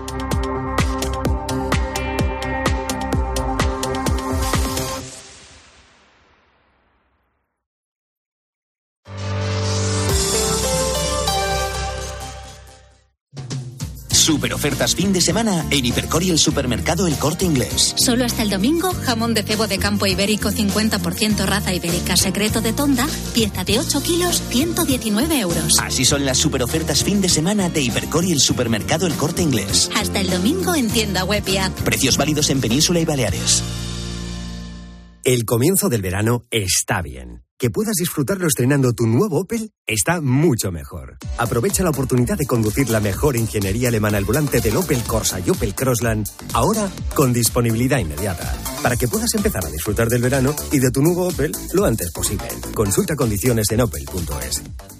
Super ofertas fin de semana en Hipercor y el supermercado El Corte Inglés. Solo hasta el domingo, jamón de cebo de campo ibérico cincuenta por ciento raza ibérica secreto de Tonda, pieza de ocho kilos, ciento diecinueve euros. Así son las super ofertas fin de semana de Hipercor y el supermercado El Corte Inglés. Hasta el domingo en tienda web y app. Precios válidos en Península y Baleares. El comienzo del verano está bien. Que puedas disfrutarlo estrenando tu nuevo Opel está mucho mejor. Aprovecha la oportunidad de conducir la mejor ingeniería alemana al volante del Opel Corsa y Opel Crossland, ahora con disponibilidad inmediata, para que puedas empezar a disfrutar del verano y de tu nuevo Opel lo antes posible. Consulta condiciones en opel punto es.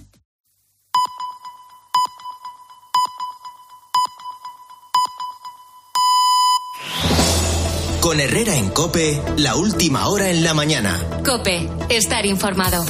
Con Herrera en COPE, la última hora en la mañana. COPE, estar informado.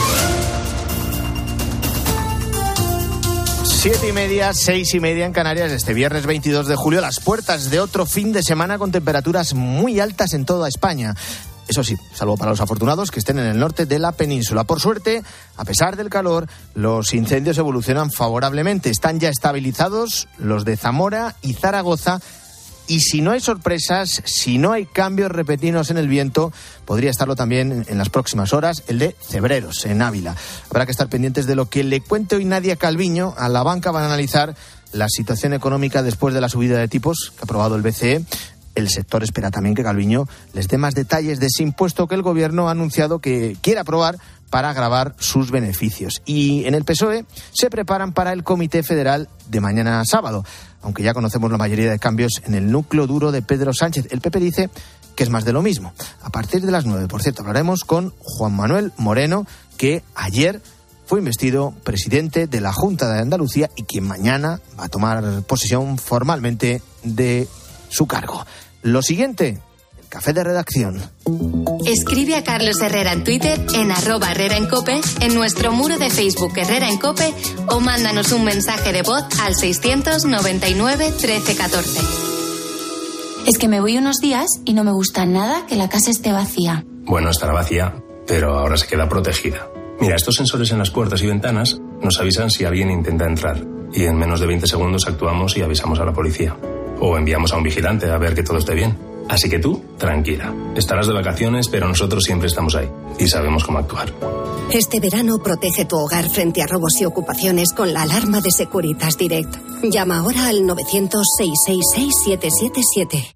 Siete y media, seis y media en Canarias, este viernes veintidós de julio, las puertas de otro fin de semana con temperaturas muy altas en toda España. Eso sí, salvo para los afortunados que estén en el norte de la península. Por suerte, a pesar del calor, los incendios evolucionan favorablemente. Están ya estabilizados los de Zamora y Zaragoza. Y si no hay sorpresas, si no hay cambios repentinos en el viento, podría estarlo también en las próximas horas el de Cebreros, en Ávila. Habrá que estar pendientes de lo que le cuente hoy Nadia Calviño. A la banca van a analizar la situación económica después de la subida de tipos que ha aprobado el B C E. El sector espera también que Calviño les dé más detalles de ese impuesto que el gobierno ha anunciado que quiere aprobar para agravar sus beneficios. Y en el P S O E se preparan para el Comité Federal de mañana sábado, aunque ya conocemos la mayoría de cambios en el núcleo duro de Pedro Sánchez. El P P dice que es más de lo mismo. A partir de las nueve, por cierto, hablaremos con Juan Manuel Moreno, que ayer fue investido presidente de la Junta de Andalucía y quien mañana va a tomar posesión formalmente de su cargo. Lo siguiente, el café de redacción. Escribe a Carlos Herrera en Twitter, en arroba Herrera en Cope, en nuestro muro de Facebook Herrera en Cope, o mándanos un mensaje de voz al seiscientos noventa y nueve trece catorce. Es que me voy unos días y no me gusta nada que la casa esté vacía. Bueno, estará vacía, pero ahora se queda protegida. Mira, estos sensores en las puertas y ventanas nos avisan si alguien intenta entrar. Y en menos de veinte segundos actuamos y avisamos a la policía. O enviamos a un vigilante a ver que todo esté bien. Así que tú, tranquila. Estarás de vacaciones, pero nosotros siempre estamos ahí. Y sabemos cómo actuar. Este verano protege tu hogar frente a robos y ocupaciones con la alarma de Securitas Direct. Llama ahora al novecientos, seiscientos sesenta y seis, siete siete siete.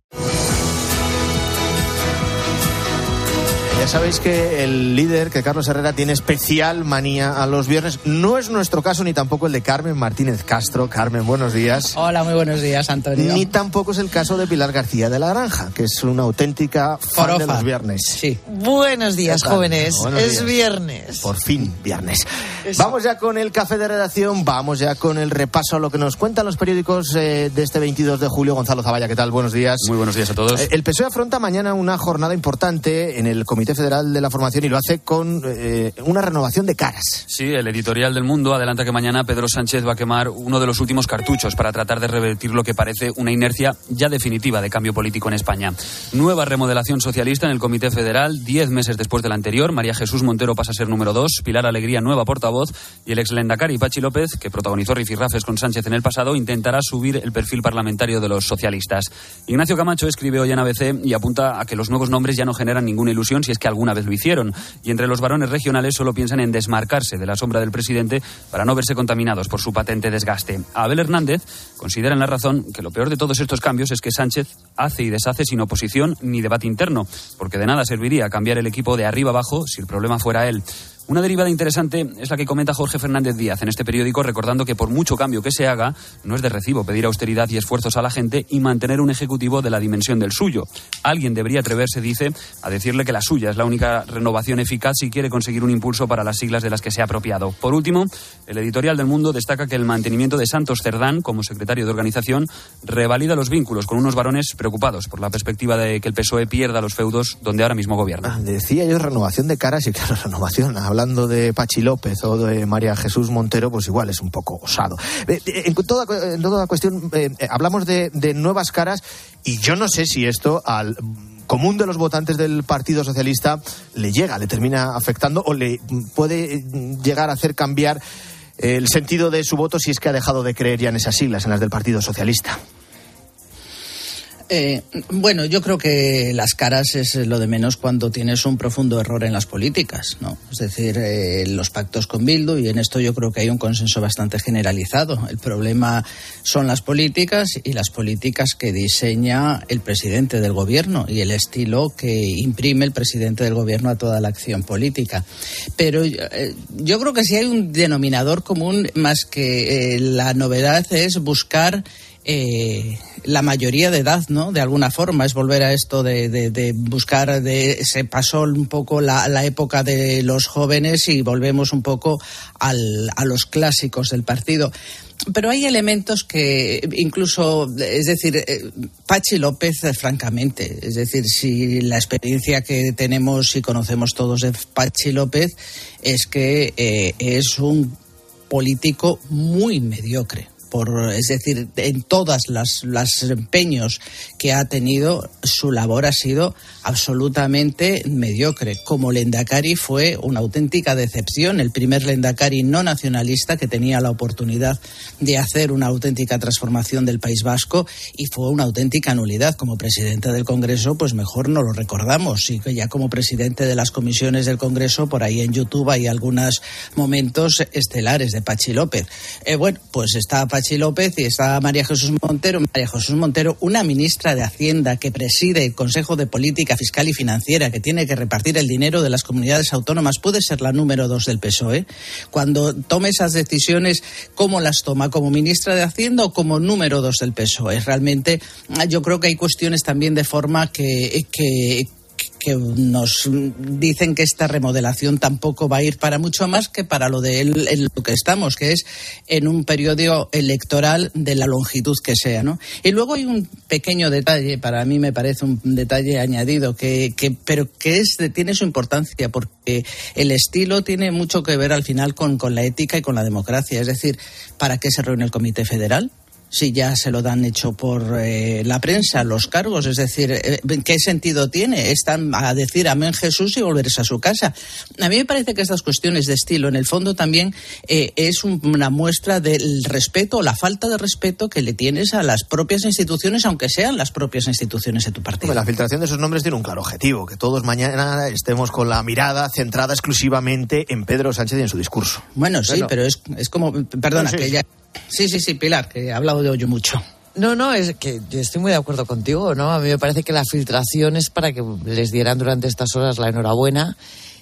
Ya sabéis que el líder, que Carlos Herrera, tiene especial manía a los viernes. No es nuestro caso ni tampoco el de Carmen Martínez Castro. Carmen, buenos días. Hola, muy buenos días, Antonio. Ni tampoco es el caso de Pilar García de la Granja, que es una auténtica fan Forofa. de los viernes. Sí. Buenos días, jóvenes. Buenos es días. viernes. Por fin, viernes. Eso. Vamos ya con el café de redacción, vamos ya con el repaso a lo que nos cuentan los periódicos eh, de este veintidós de julio. Gonzalo Zavalla, ¿qué tal? Buenos días. Muy buenos días a todos. Eh, el P S O E afronta mañana una jornada importante en el Comité Federal de la Formación y lo hace con eh, una renovación de caras. Sí, el editorial del Mundo adelanta que mañana Pedro Sánchez va a quemar uno de los últimos cartuchos para tratar de revertir lo que parece una inercia ya definitiva de cambio político en España. Nueva remodelación socialista en el Comité Federal, diez meses después del anterior. María Jesús Montero pasa a ser número dos, Pilar Alegría nueva portavoz y el ex Lendakari Pachi López, que protagonizó rifirrafes con Sánchez en el pasado, intentará subir el perfil parlamentario de los socialistas. Ignacio Camacho escribe hoy en A B C y apunta a que los nuevos nombres ya no generan ninguna ilusión si es que alguna vez lo hicieron. Y entre los varones regionales solo piensan en desmarcarse de la sombra del presidente para no verse contaminados por su patente desgaste. Abel Hernández considera en La Razón que lo peor de todos estos cambios es que Sánchez hace y deshace sin oposición ni debate interno, porque de nada serviría cambiar el equipo de arriba abajo si el problema fuera él. Una derivada interesante es la que comenta Jorge Fernández Díaz en este periódico, recordando que por mucho cambio que se haga, no es de recibo pedir austeridad y esfuerzos a la gente y mantener un ejecutivo de la dimensión del suyo. Alguien debería atreverse, dice, a decirle que la suya es la única renovación eficaz si quiere conseguir un impulso para las siglas de las que se ha apropiado. Por último, el editorial del Mundo destaca que el mantenimiento de Santos Cerdán como secretario de organización revalida los vínculos con unos varones preocupados por la perspectiva de que el P S O E pierda los feudos donde ahora mismo gobierna. Ah, decía yo renovación de caras y claro, renovación. Hablando de Pachi López o de María Jesús Montero, pues igual es un poco osado. En toda, en toda cuestión, eh, hablamos de, de nuevas caras y yo no sé si esto al común de los votantes del Partido Socialista le llega, le termina afectando o le puede llegar a hacer cambiar el sentido de su voto si es que ha dejado de creer ya en esas siglas, en las del Partido Socialista. Eh, bueno, yo creo que las caras es lo de menos cuando tienes un profundo error en las políticas, ¿no? Es decir, eh, los pactos con Bildu, y en esto yo creo que hay un consenso bastante generalizado. El problema son las políticas y las políticas que diseña el presidente del gobierno y el estilo que imprime el presidente del gobierno a toda la acción política. Pero eh, yo creo que si hay un denominador común más que eh, la novedad es buscar Eh, la mayoría de edad, ¿no? De alguna forma es volver a esto de, de, de buscar, de se pasó un poco la, la época de los jóvenes y volvemos un poco al, a los clásicos del partido. Pero hay elementos que incluso, es decir, eh, Patxi López, francamente, es decir, si la experiencia que tenemos y conocemos todos de Patxi López es que eh, es un político muy mediocre. Por, es decir, en todas las, las empeños que ha tenido, su labor ha sido absolutamente mediocre. Como Lehendakari fue una auténtica decepción, el primer Lehendakari no nacionalista que tenía la oportunidad de hacer una auténtica transformación del País Vasco, y fue una auténtica nulidad. Como presidente del Congreso, pues mejor no lo recordamos, y que ya como presidente de las comisiones del Congreso, por ahí en YouTube hay algunos momentos estelares de Patxi López. Eh, bueno, pues está Patxi López y está María Jesús Montero. María Jesús Montero, una ministra de Hacienda que preside el Consejo de Política Fiscal y Financiera, que tiene que repartir el dinero de las comunidades autónomas, puede ser la número dos del P S O E. Cuando tome esas decisiones, ¿cómo las toma? ¿Como ministra de Hacienda o como número dos del P S O E? Realmente yo creo que hay cuestiones también de forma que... que que nos dicen que esta remodelación tampoco va a ir para mucho más que para lo de él, en lo que estamos, que es en un periodo electoral de la longitud que sea, ¿no? Y luego hay un pequeño detalle, para mí me parece un detalle añadido, que, que pero que es tiene su importancia, porque el estilo tiene mucho que ver al final con, con la ética y con la democracia. Es decir, ¿para qué se reúne el Comité Federal? Si ya se lo dan hecho por eh, la prensa, los cargos, es decir, eh, ¿qué sentido tiene? Están a decir amén Jesús y volverse a su casa. A mí me parece que estas cuestiones de estilo, en el fondo también eh, es un, una muestra del respeto o la falta de respeto que le tienes a las propias instituciones, aunque sean las propias instituciones de tu partido. La filtración de esos nombres tiene un claro objetivo, que todos mañana estemos con la mirada centrada exclusivamente en Pedro Sánchez y en su discurso. Bueno, sí, bueno. pero es, es como, perdona, sí, sí, que ya... Sí, sí, sí, Pilar, que he hablado de yo mucho. No, no, es que yo estoy muy de acuerdo contigo, ¿no? A mí me parece que la filtración es para que les dieran durante estas horas la enhorabuena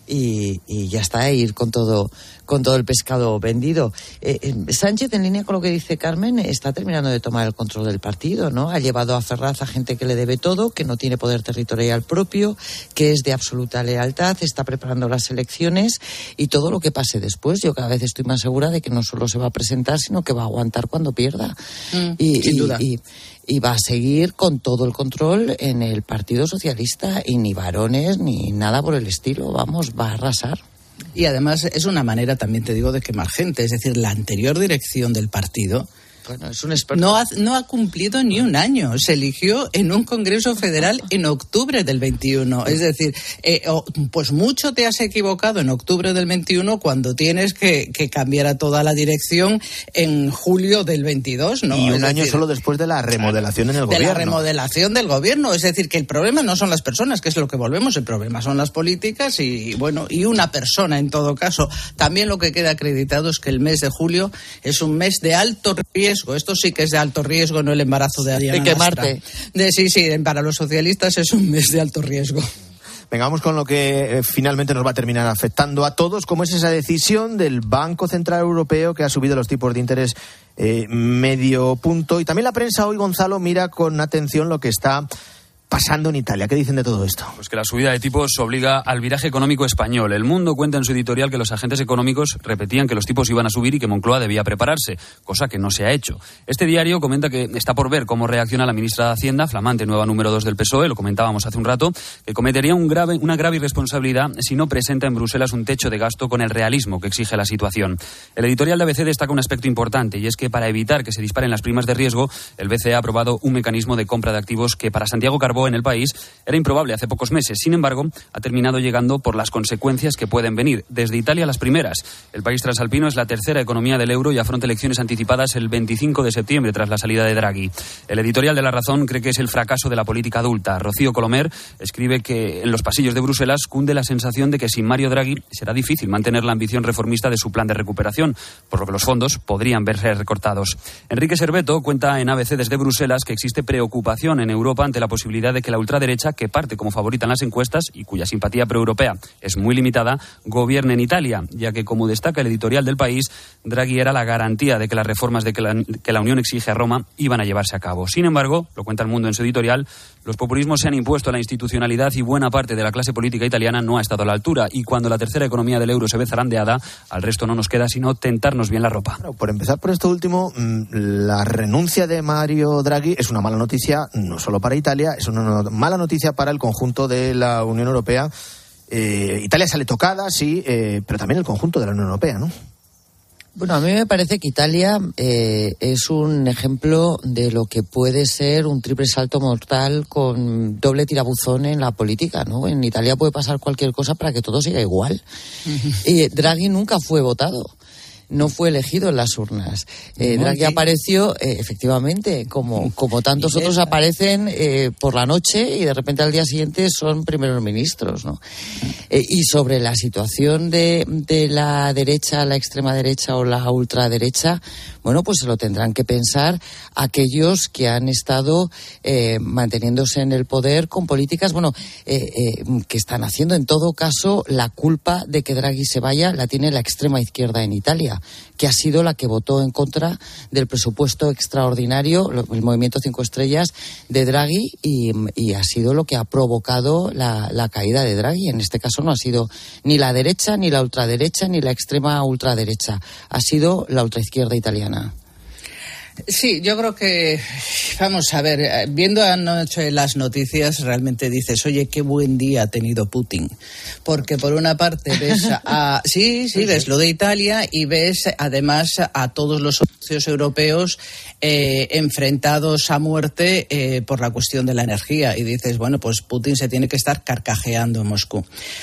y, y ya está, ir con todo con todo el pescado vendido. Eh, eh, Sánchez, en línea con lo que dice Carmen, está terminando de tomar el control del partido, ¿no? Ha llevado a Ferraz a gente que le debe todo, que no tiene poder territorial propio, que es de absoluta lealtad, está preparando las elecciones y todo lo que pase después. Yo cada vez estoy más segura de que no solo se va a presentar, sino que va a aguantar cuando pierda. Mm, y, sin y, duda. Y, y va a seguir con todo el control en el Partido Socialista y ni varones ni nada por el estilo. Vamos, va a arrasar. Y además es una manera, también te digo, de quemar gente. Es decir, la anterior dirección del partido Bueno, es un experto. No ha, no ha cumplido ni un año. Se eligió en un Congreso Federal en octubre del veintiuno. Es decir, eh, oh, pues mucho te has equivocado en octubre del veintiuno cuando tienes que, que cambiar a toda la dirección en julio del veintidós, ¿no? Y un es año decir, solo después de la remodelación en el de gobierno. De la remodelación del gobierno. Es decir, que el problema no son las personas, que es lo que volvemos. El problema son las políticas y, bueno, y una persona en todo caso. También lo que queda acreditado es que el mes de julio es un mes de alto riesgo. Esto sí que es de alto riesgo, no el embarazo de Adriana de quemarte. De, sí, sí, para los socialistas es un mes de alto riesgo. Vengamos con lo que eh, finalmente nos va a terminar afectando a todos, como es esa decisión del Banco Central Europeo que ha subido los tipos de interés eh, medio punto. Y también la prensa hoy, Gonzalo, mira con atención lo que está pasando en Italia. ¿Qué dicen de todo esto? Pues que la subida de tipos obliga al viraje económico español. El Mundo cuenta en su editorial que los agentes económicos repetían que los tipos iban a subir y que Moncloa debía prepararse, cosa que no se ha hecho. Este diario comenta que está por ver cómo reacciona la ministra de Hacienda, flamante nueva número dos del P S O E, lo comentábamos hace un rato, que cometería un grave, una grave irresponsabilidad si no presenta en Bruselas un techo de gasto con el realismo que exige la situación. El editorial de A B C destaca un aspecto importante, y es que para evitar que se disparen las primas de riesgo, el B C E ha aprobado un mecanismo de compra de activos que para Santiago Carbó embargo, en el país era improbable hace pocos meses. Sin embargo, ha terminado llegando por las consecuencias que pueden venir. Desde Italia las primeras. El país transalpino es la tercera economía del euro y afronta elecciones anticipadas el veinticinco de septiembre tras la salida de Draghi. El editorial de La Razón cree que es el fracaso de la política adulta. Rocío Colomer escribe que en los pasillos de Bruselas cunde la sensación de que sin Mario Draghi será difícil mantener la ambición reformista de su plan de recuperación, por lo que los fondos podrían verse recortados. Enrique Serveto cuenta en A B C desde Bruselas que existe preocupación en Europa ante la posibilidad de que la ultraderecha, que parte como favorita en las encuestas y cuya simpatía proeuropea es muy limitada, gobierne en Italia, ya que, como destaca el editorial del país, Draghi era la garantía de que las reformas de que la, que la Unión exige a Roma iban a llevarse a cabo. Sin embargo, lo cuenta El Mundo en su editorial, los populismos se han impuesto a la institucionalidad y buena parte de la clase política italiana no ha estado a la altura, y cuando la tercera economía del euro se ve zarandeada, al resto no nos queda sino tentarnos bien la ropa. Bueno, por empezar por esto último, la renuncia de Mario Draghi es una mala noticia no solo para Italia, es una mala noticia para el conjunto de la Unión Europea. Eh, Italia sale tocada, sí, eh, pero también el conjunto de la Unión Europea, ¿no? Bueno, a mí me parece que Italia eh, es un ejemplo de lo que puede ser un triple salto mortal con doble tirabuzón en la política, ¿no? En Italia puede pasar cualquier cosa para que todo siga igual. Y eh, Draghi nunca fue votado. No fue elegido en las urnas. Eh, Draghi apareció, eh, efectivamente, como, como tantos otros aparecen eh, por la noche y de repente al día siguiente son primeros ministros, ¿no? Eh, y sobre la situación de, de la derecha, la extrema derecha o la ultraderecha, bueno, pues se lo tendrán que pensar aquellos que han estado eh, manteniéndose en el poder con políticas, bueno, eh, eh, que están haciendo. En todo caso, la culpa de que Draghi se vaya la tiene la extrema izquierda en Italia, que ha sido la que votó en contra del presupuesto extraordinario, el Movimiento Cinco Estrellas de Draghi, y, y ha sido lo que ha provocado la, la caída de Draghi. En este caso no ha sido ni la derecha, ni la ultraderecha, ni la extrema ultraderecha. Ha sido la ultraizquierda italiana. Sí, yo creo que, vamos a ver, viendo anoche las noticias, realmente dices, oye, qué buen día ha tenido Putin. Porque por una parte ves a, sí, sí, ves lo de Italia y ves además a todos los socios europeos eh, enfrentados a muerte eh, por la cuestión de la energía. Y dices, bueno, pues Putin se tiene que estar carcajeando en Moscú.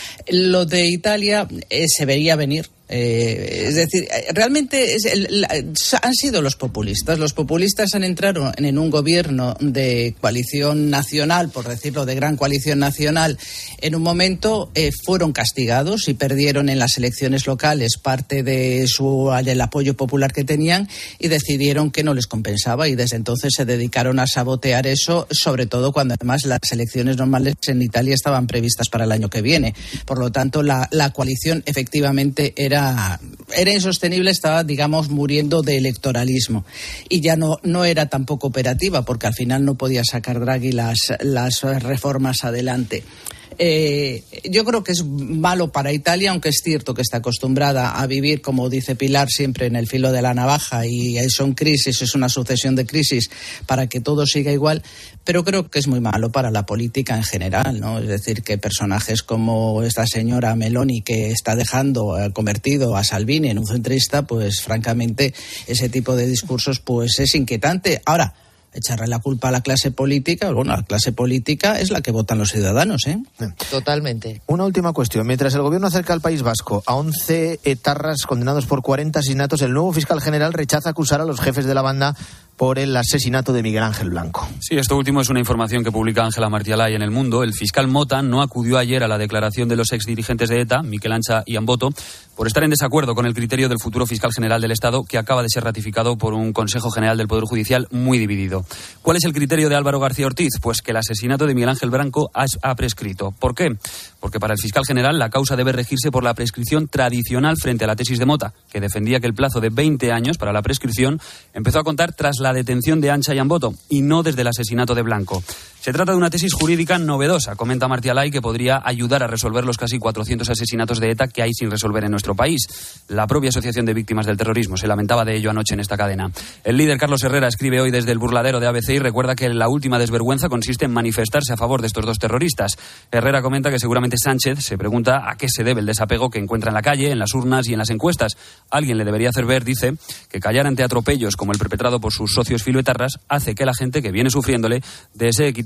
Lo de Italia eh, se veía venir. Eh, es decir, realmente es el, la, han sido los populistas. Los populistas han entrado en un gobierno de coalición nacional, por decirlo, de gran coalición nacional. En un momento eh, fueron castigados y perdieron en las elecciones locales parte de su del apoyo popular que tenían y decidieron que no les compensaba, y desde entonces se dedicaron a sabotear eso, sobre todo cuando además las elecciones normales en Italia estaban previstas para el año que viene. Por lo tanto, la, la coalición efectivamente era Era, era insostenible, estaba, digamos, muriendo de electoralismo y ya no, no era tampoco operativa, porque al final no podía sacar Draghi las, las reformas adelante. Eh, yo creo que es malo para Italia, aunque es cierto que está acostumbrada a vivir, como dice Pilar, siempre en el filo de la navaja, y son crisis, es una sucesión de crisis para que todo siga igual, pero creo que es muy malo para la política en general, ¿no? Es decir, que personajes como esta señora Meloni, que está dejando eh, convertido a Salvini en un centrista, pues francamente ese tipo de discursos pues es inquietante. Ahora, echarle la culpa a la clase política, bueno, la clase política es la que votan los ciudadanos, ¿eh? Totalmente. Una última cuestión. Mientras el gobierno acerca al País Vasco a once etarras condenados por cuarenta asesinatos, el nuevo fiscal general rechaza acusar a los jefes de la banda por el asesinato de Miguel Ángel Blanco. Sí, esto último es una información que publica Ángela Martialay en El Mundo. El fiscal Mota no acudió ayer a la declaración de los exdirigentes de ETA, Miquel Ancha y Amboto, por estar en desacuerdo con el criterio del futuro fiscal general del Estado, que acaba de ser ratificado por un Consejo General del Poder Judicial muy dividido. ¿Cuál es el criterio de Álvaro García Ortiz? Pues que el asesinato de Miguel Ángel Blanco ha prescrito. ¿Por qué? Porque para el fiscal general la causa debe regirse por la prescripción tradicional frente a la tesis de Mota, que defendía que el plazo de veinte años para la prescripción empezó a contar tras la detención de Ancha y Amboto, y no desde el asesinato de Blanco. Se trata de una tesis jurídica novedosa, comenta Martialay, que podría ayudar a resolver los casi cuatrocientos asesinatos de ETA que hay sin resolver en nuestro país. La propia Asociación de Víctimas del Terrorismo se lamentaba de ello anoche en esta cadena. El líder Carlos Herrera escribe hoy desde el burladero de A B C y recuerda que la última desvergüenza consiste en manifestarse a favor de estos dos terroristas. Herrera comenta que seguramente Sánchez se pregunta a qué se debe el desapego que encuentra en la calle, en las urnas y en las encuestas. Alguien le debería hacer ver, dice, que callar ante atropellos como el perpetrado por sus socios filoetarras hace que la gente que viene sufriéndole desee quitarse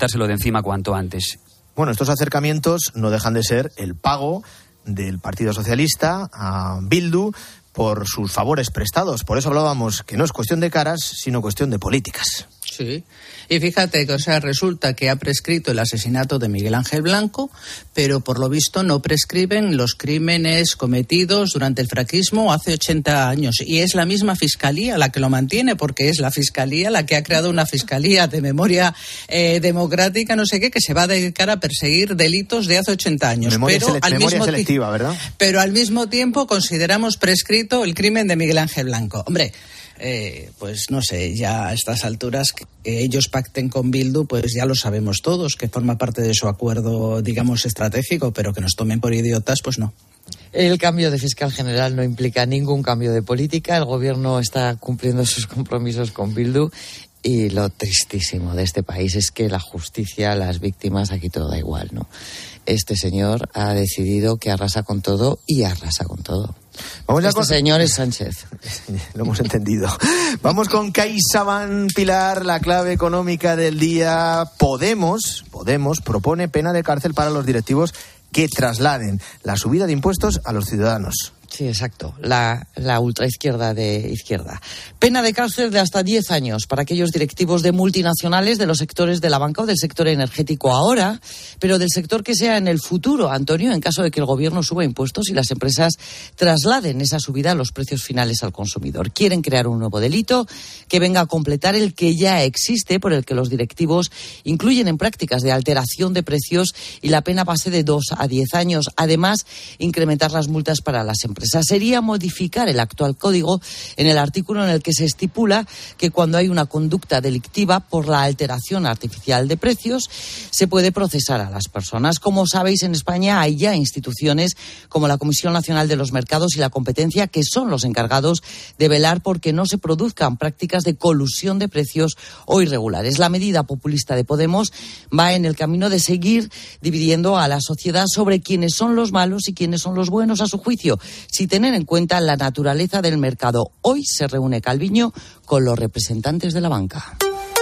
quitárselo de encima cuanto antes. Bueno, estos acercamientos no dejan de ser el pago del Partido Socialista a Bildu por sus favores prestados. Por eso hablábamos que no es cuestión de caras, sino cuestión de políticas. Sí, y fíjate que, o sea, resulta que ha prescrito el asesinato de Miguel Ángel Blanco, pero por lo visto no prescriben los crímenes cometidos durante el franquismo hace ochenta años. Y es la misma fiscalía la que lo mantiene, porque es la fiscalía la que ha creado una fiscalía de memoria eh, democrática, no sé qué, que se va a dedicar a perseguir delitos de hace ochenta años. Memoria, pero sele- al memoria mismo selectiva, ti- ¿verdad? Pero al mismo tiempo consideramos prescrito el crimen de Miguel Ángel Blanco. Hombre, Eh, pues no sé, ya a estas alturas que ellos pacten con Bildu, pues ya lo sabemos todos, que forma parte de su acuerdo, digamos, estratégico, pero que nos tomen por idiotas, pues no. El cambio de fiscal general no implica ningún cambio de política. El gobierno está cumpliendo sus compromisos con Bildu. Y lo tristísimo de este país es que la justicia, las víctimas, aquí todo da igual, ¿no? Este señor ha decidido que arrasa con todo y arrasa con todo. Vamos este con... señor es Sánchez. Lo hemos entendido. Vamos con CaixaBank, Pilar, la clave económica del día. Podemos, Podemos propone pena de cárcel para los directivos que trasladen la subida de impuestos a los ciudadanos. Sí, exacto. La, la ultraizquierda de izquierda. Pena de cárcel de hasta diez años para aquellos directivos de multinacionales de los sectores de la banca o del sector energético ahora, pero del sector que sea en el futuro, Antonio, en caso de que el gobierno suba impuestos y las empresas trasladen esa subida a los precios finales al consumidor. Quieren crear un nuevo delito que venga a completar el que ya existe, por el que los directivos incluyen en prácticas de alteración de precios y la pena pase de dos a diez años. Además, incrementar las multas para las empresas. Sería modificar el actual código en el artículo en el que se estipula que cuando hay una conducta delictiva por la alteración artificial de precios se puede procesar a las personas. Como sabéis, en España hay ya instituciones como la Comisión Nacional de los Mercados y la Competencia que son los encargados de velar por que no se produzcan prácticas de colusión de precios o irregulares. La medida populista de Podemos va en el camino de seguir dividiendo a la sociedad sobre quiénes son los malos y quiénes son los buenos a su juicio, sin tener en cuenta la naturaleza del mercado. Hoy se reúne Calviño con los representantes de la banca.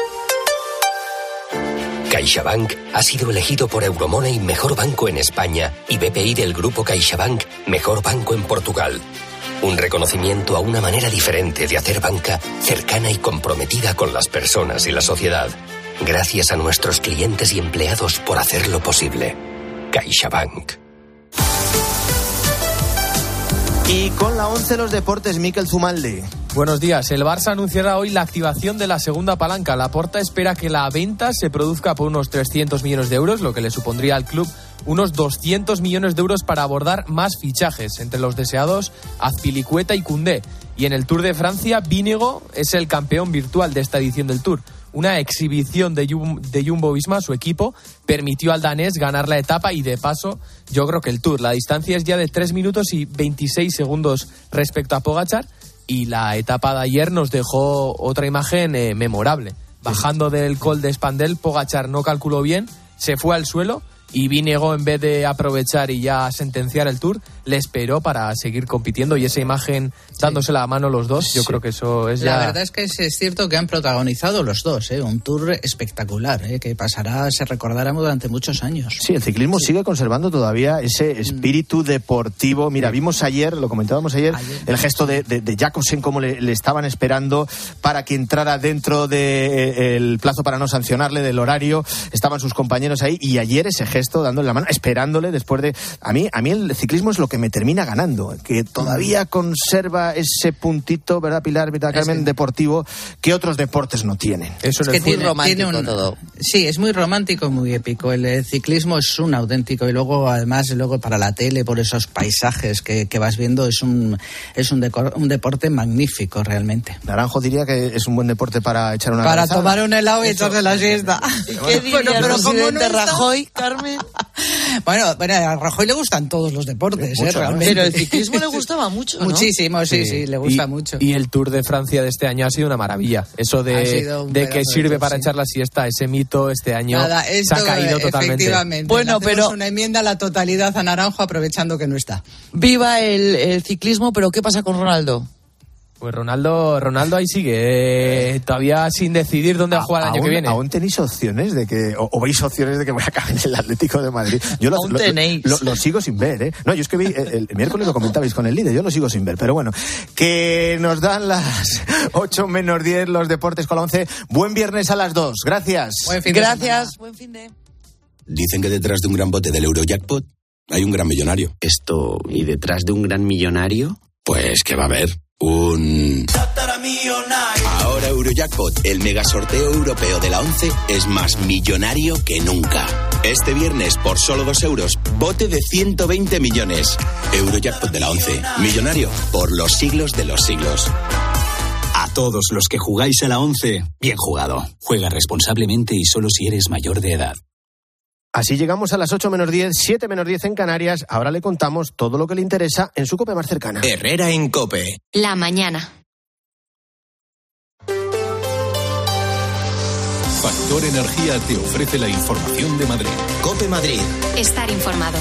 CaixaBank ha sido elegido por Euromoney mejor banco en España y B P I del grupo CaixaBank mejor banco en Portugal. Un reconocimiento a una manera diferente de hacer banca, cercana y comprometida con las personas y la sociedad. Gracias a nuestros clientes y empleados por hacerlo posible. CaixaBank. Y con la once de los deportes, Mikel Zumalde. Buenos días. El Barça anunciará hoy la activación de la segunda palanca. Laporta espera que la venta se produzca por unos trescientos millones de euros, lo que le supondría al club unos doscientos millones de euros para abordar más fichajes. Entre los deseados, Azpilicueta y Koundé. Y en el Tour de Francia, Vínego es el campeón virtual de esta edición del Tour. Una exhibición de, Jum- de Jumbo-Visma, su equipo, permitió al danés ganar la etapa y, de paso, yo creo que el Tour. La distancia es ya de tres minutos y veintiséis segundos respecto a Pogačar y la etapa de ayer nos dejó otra imagen eh, memorable. Bajando del Col de Spandel, Pogačar no calculó bien, se fue al suelo y Vínego, en vez de aprovechar y ya sentenciar el Tour, le esperó para seguir compitiendo, y esa imagen dándose la mano los dos, yo sí. creo que eso es ya... La verdad es que es, es cierto que han protagonizado los dos, ¿eh? Un Tour espectacular, ¿eh? Que pasará, se recordará durante muchos años. Sí, el ciclismo sí. sigue conservando todavía ese espíritu mm. deportivo. Mira, vimos ayer, lo comentábamos ayer, ayer. el gesto de, de, de Jakobsen, cómo le, le estaban esperando para que entrara dentro del de, plazo para no sancionarle, del horario, estaban sus compañeros ahí, y ayer ese gesto gesto, dándole la mano, esperándole después de... A mí, a mí el ciclismo es lo que me termina ganando, que todavía conserva ese puntito, ¿verdad, Pilar, Vita Carmen, es que... deportivo, que otros deportes no tienen. Eso es, es que tiene, romántico tiene un... todo. Sí, es muy romántico, muy épico. El, el ciclismo es un auténtico, y luego, además, luego para la tele, por esos paisajes que, que vas viendo, es un es un, decor, un deporte magnífico, realmente. Naranjo diría que es un buen deporte para echar una Para cabezada. tomar un helado y echarse la siesta. ¿Y qué diría bueno, pero el presidente no Rajoy, Carmen? Bueno, bueno, a Rajoy le gustan todos los deportes, mucho, ¿eh? Realmente. Pero el ciclismo le gustaba mucho, ¿no? Muchísimo, sí, sí, sí, le gusta y, mucho. Y el Tour de Francia de este año ha sido una maravilla. Eso de, de que sirve de para sí. echar la siesta, ese mito este año Nada, esto, se ha caído totalmente. Efectivamente. Bueno, pero una enmienda a la totalidad a Naranjo aprovechando que no está. Viva el, el ciclismo, pero ¿qué pasa con Ronaldo? Pues Ronaldo, Ronaldo ahí sigue, eh, todavía sin decidir dónde va a jugar el año aún, que viene. ¿Aún tenéis opciones de que, o, o veis opciones de que voy a acabar en el Atlético de Madrid? Yo lo, Aún lo, tenéis. Lo, lo sigo sin ver, ¿eh? No, yo es que vi, el, el miércoles lo comentabais con el líder, yo lo sigo sin ver, pero bueno, que nos dan las ocho menos diez los deportes con la once. Buen viernes a las dos, gracias. Buen fin de Gracias. Buen fin de... Dicen que detrás de un gran bote del Eurojackpot hay un gran millonario. Esto, ¿y detrás de un gran millonario? Pues que va a haber un... Ahora Eurojackpot, el mega sorteo europeo de la once, es más millonario que nunca. Este viernes, por solo dos euros, bote de ciento veinte millones. Eurojackpot de la once, millonario por los siglos de los siglos. A todos los que jugáis a la once, bien jugado. Juega responsablemente y solo si eres mayor de edad. Así llegamos a las ocho menos diez, siete menos diez en Canarias. Ahora le contamos todo lo que le interesa en su COPE más cercana. Herrera en COPE. La mañana. Factor Energía te ofrece la información de Madrid. COPE Madrid. Estar informado.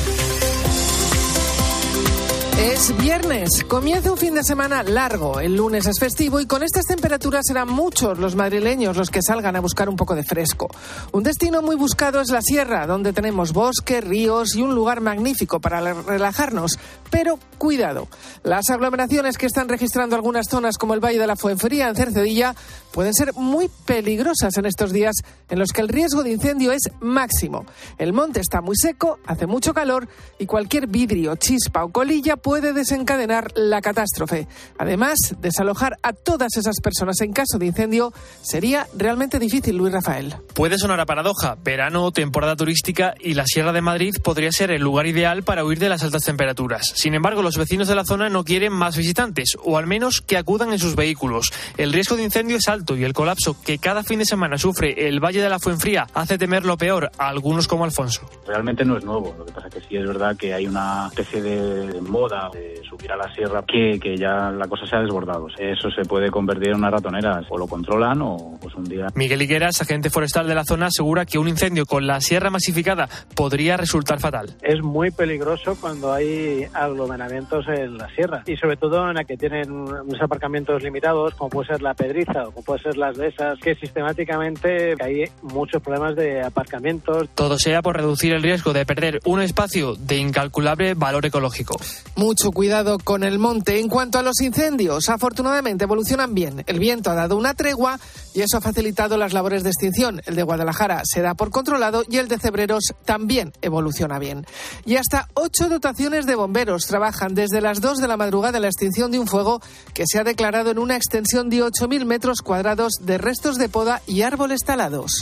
Es viernes, comienza un fin de semana largo, el lunes es festivo y con estas temperaturas serán muchos los madrileños los que salgan a buscar un poco de fresco. Un destino muy buscado es la sierra, donde tenemos bosque, ríos y un lugar magnífico para relajarnos. Pero cuidado, las aglomeraciones que están registrando algunas zonas como el Valle de la Fuenfría en Cercedilla pueden ser muy peligrosas en estos días en los que el riesgo de incendio es máximo. El monte está muy seco, hace mucho calor y cualquier vidrio, chispa o colilla puede desencadenar la catástrofe. Además, desalojar a todas esas personas en caso de incendio sería realmente difícil, Luis Rafael. Puede sonar a paradoja, verano, temporada turística y la Sierra de Madrid podría ser el lugar ideal para huir de las altas temperaturas. Sin embargo, los vecinos de la zona no quieren más visitantes, o al menos que acudan en sus vehículos. El riesgo de incendio es alto y el colapso que cada fin de semana sufre el Valle de la Fuenfría hace temer lo peor a algunos como Alfonso. Realmente no es nuevo, lo que pasa es que sí es verdad que hay una especie de moda de subir a la sierra que, que ya la cosa se ha desbordado. Eso se puede convertir en una ratonera, o lo controlan o pues un día... Miguel Higueras, agente forestal de la zona, asegura que un incendio con la sierra masificada podría resultar fatal. Es muy peligroso cuando hay aglomeramientos en la sierra y sobre todo en la que tienen unos aparcamientos limitados, como puede ser la Pedriza o como puede ser las Dehesas, que sistemáticamente hay muchos problemas de aparcamientos. Todo sea por reducir el riesgo de perder un espacio de incalculable valor ecológico. Mucho cuidado con el monte. En cuanto a los incendios, afortunadamente evolucionan bien. El viento ha dado una tregua y eso ha facilitado las labores de extinción. El de Guadalajara se da por controlado y el de Cebreros también evoluciona bien. Y hasta ocho dotaciones de bomberos trabajan desde las dos de la madrugada en la extinción de un fuego que se ha declarado en una extensión de ocho mil metros cuadrados de restos de poda y árboles talados.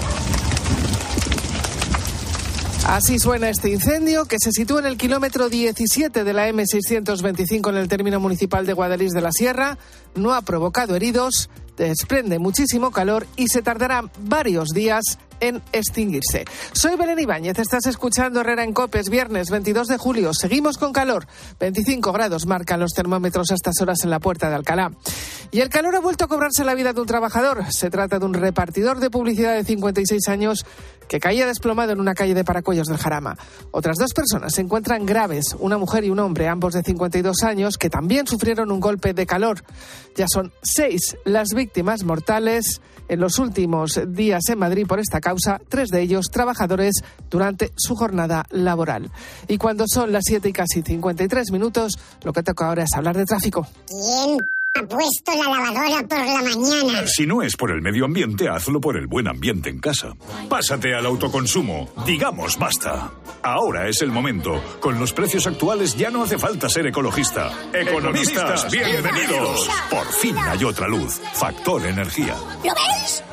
Así suena este incendio, que se sitúa en el kilómetro diecisiete de la eme seiscientos veinticinco en el término municipal de Guadalís de la Sierra. No ha provocado heridos, desprende muchísimo calor y se tardará varios días en extinguirse. Soy Belén Ibáñez, estás escuchando Herrera en COPE, es viernes veintidós de julio. Seguimos con calor, veinticinco grados marcan los termómetros a estas horas en la Puerta de Alcalá. Y el calor ha vuelto a cobrarse la vida de un trabajador. Se trata de un repartidor de publicidad de cincuenta y seis años que caía desplomado en una calle de Paracuellos del Jarama. Otras dos personas se encuentran graves, una mujer y un hombre, ambos de cincuenta y dos años, que también sufrieron un golpe de calor. Ya son seis las víctimas mortales en los últimos días en Madrid por esta causa, tres de ellos trabajadores durante su jornada laboral. Y cuando son las siete y casi cincuenta y tres minutos, lo que toca ahora es hablar de tráfico. ¿Quién ha puesto la lavadora por la mañana? Si no es por el medio ambiente, hazlo por el buen ambiente en casa. Pásate al autoconsumo. Digamos basta. Ahora es el momento. Con los precios actuales ya no hace falta ser ecologista. Economistas, bienvenidos. Por fin hay otra luz. Factor Energía. ¿Lo ves?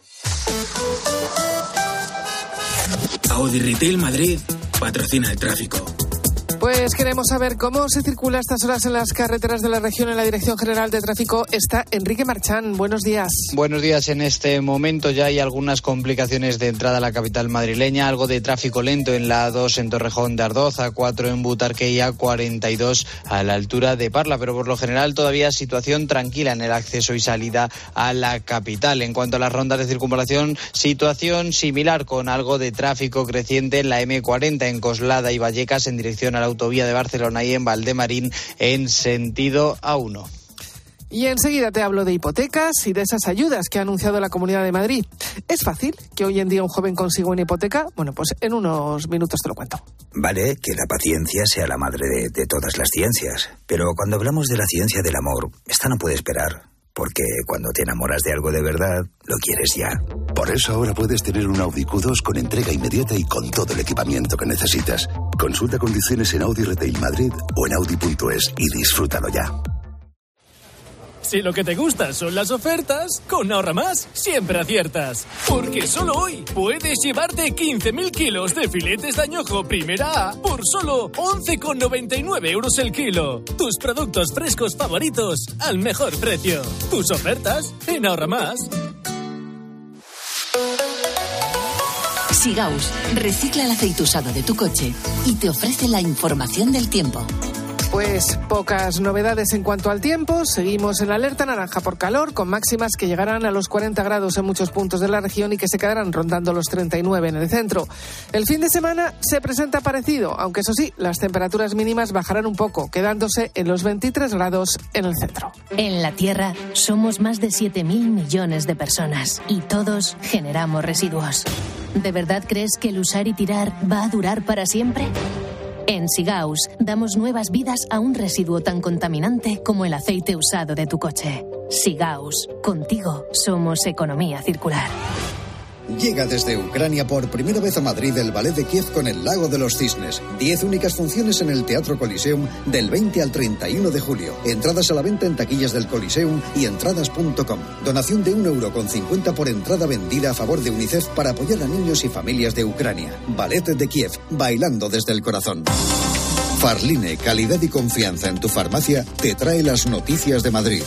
Audi Retail Madrid patrocina el tráfico. Pues queremos saber cómo se circula a estas horas en las carreteras de la región. En la Dirección General de Tráfico está Enrique Marchán. Buenos días. Buenos días. En este momento ya hay algunas complicaciones de entrada a la capital madrileña. Algo de tráfico lento en la A dos en Torrejón de Ardoz, A cuatro en Butarque y A cuarenta y dos a la altura de Parla. Pero por lo general todavía situación tranquila en el acceso y salida a la capital. En cuanto a las rondas de circunvalación, situación similar con algo de tráfico creciente en la eme cuarenta en Coslada y Vallecas en dirección a la autovía de Barcelona y en Valdemarín en sentido A uno. Y enseguida te hablo de hipotecas y de esas ayudas que ha anunciado la Comunidad de Madrid. ¿Es fácil que hoy en día un joven consiga una hipoteca? Bueno, pues en unos minutos te lo cuento. Vale, que la paciencia sea la madre de, de todas las ciencias. Pero cuando hablamos de la ciencia del amor, esta no puede esperar. Porque cuando te enamoras de algo de verdad, lo quieres ya. Por eso ahora puedes tener un Audi Q dos con entrega inmediata y con todo el equipamiento que necesitas. Consulta condiciones en Audi Retail Madrid o en audi punto es y disfrútalo ya. Si lo que te gusta son las ofertas, con Ahorra Más siempre aciertas. Porque solo hoy puedes llevarte quince mil kilos de filetes de añojo primera A por solo once con noventa y nueve euros el kilo. Tus productos frescos favoritos al mejor precio. Tus ofertas en Ahorra Más. Sigaus recicla el aceite usado de tu coche y te ofrece la información del tiempo. Pues pocas novedades en cuanto al tiempo. Seguimos en alerta naranja por calor, con máximas que llegarán a los cuarenta grados en muchos puntos de la región y que se quedarán rondando los treinta y nueve en el centro. El fin de semana se presenta parecido, aunque eso sí, las temperaturas mínimas bajarán un poco, quedándose en los veintitrés grados en el centro. En la Tierra somos más de siete mil millones de personas y todos generamos residuos. ¿De verdad crees que el usar y tirar va a durar para siempre? En Sigaus damos nuevas vidas a un residuo tan contaminante como el aceite usado de tu coche. Sigaus, contigo somos economía circular. Llega desde Ucrania por primera vez a Madrid el Ballet de Kiev con el Lago de los Cisnes. Diez únicas funciones en el Teatro Coliseum del veinte al treinta y uno de julio. Entradas a la venta en taquillas del Coliseum y entradas punto com. Donación de un euro con cincuenta por entrada vendida a favor de UNICEF para apoyar a niños y familias de Ucrania. Ballet de Kiev, bailando desde el corazón. Farline, calidad y confianza en tu farmacia, te trae las noticias de Madrid.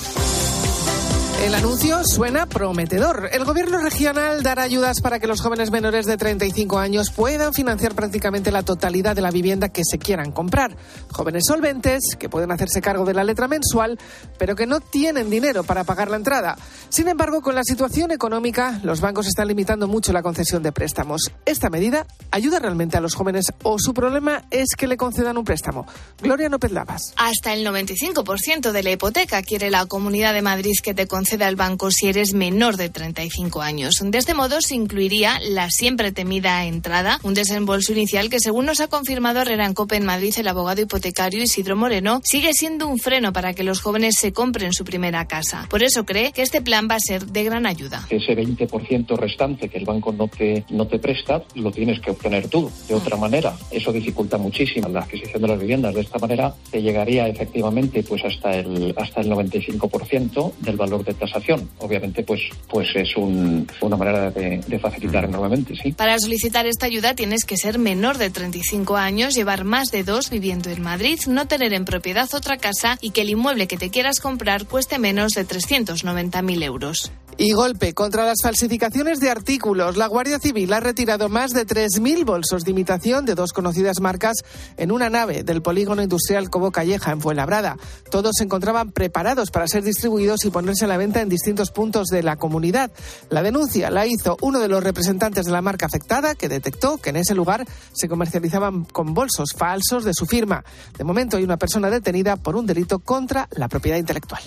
El anuncio suena prometedor. El gobierno regional dará ayudas para que los jóvenes menores de treinta y cinco años puedan financiar prácticamente la totalidad de la vivienda que se quieran comprar. Jóvenes solventes que pueden hacerse cargo de la letra mensual, pero que no tienen dinero para pagar la entrada. Sin embargo, con la situación económica, los bancos están limitando mucho la concesión de préstamos. ¿Esta medida ayuda realmente a los jóvenes o su problema es que le concedan un préstamo? Gloria López Lavas. Hasta el noventa y cinco por ciento de la hipoteca quiere la Comunidad de Madrid que te conceda al banco si eres menor de treinta y cinco años. De este modo se incluiría la siempre temida entrada, un desembolso inicial que, según nos ha confirmado Herrera en COPE en Madrid el abogado hipotecario Isidro Moreno, sigue siendo un freno para que los jóvenes se compren su primera casa. Por eso cree que este plan va a ser de gran ayuda. Ese veinte por ciento restante que el banco no te, no te presta, lo tienes que obtener tú de otra manera. Eso dificulta muchísimo la adquisición de las viviendas. De esta manera te llegaría efectivamente pues hasta el hasta el noventa y cinco por ciento del valor de tasación. Obviamente, pues, pues es un, una manera de, de facilitar enormemente, sí. Para solicitar esta ayuda tienes que ser menor de treinta y cinco años, llevar más de dos viviendo en Madrid, no tener en propiedad otra casa y que el inmueble que te quieras comprar cueste menos de trescientos noventa mil euros. Y golpe contra las falsificaciones de artículos. La Guardia Civil ha retirado más de tres mil bolsos de imitación de dos conocidas marcas en una nave del polígono industrial Cobo Calleja, en Fuenlabrada. Todos se encontraban preparados para ser distribuidos y ponerse a la venta en distintos puntos de la comunidad. La denuncia la hizo uno de los representantes de la marca afectada, que detectó que en ese lugar se comercializaban con bolsos falsos de su firma. De momento hay una persona detenida por un delito contra la propiedad intelectual.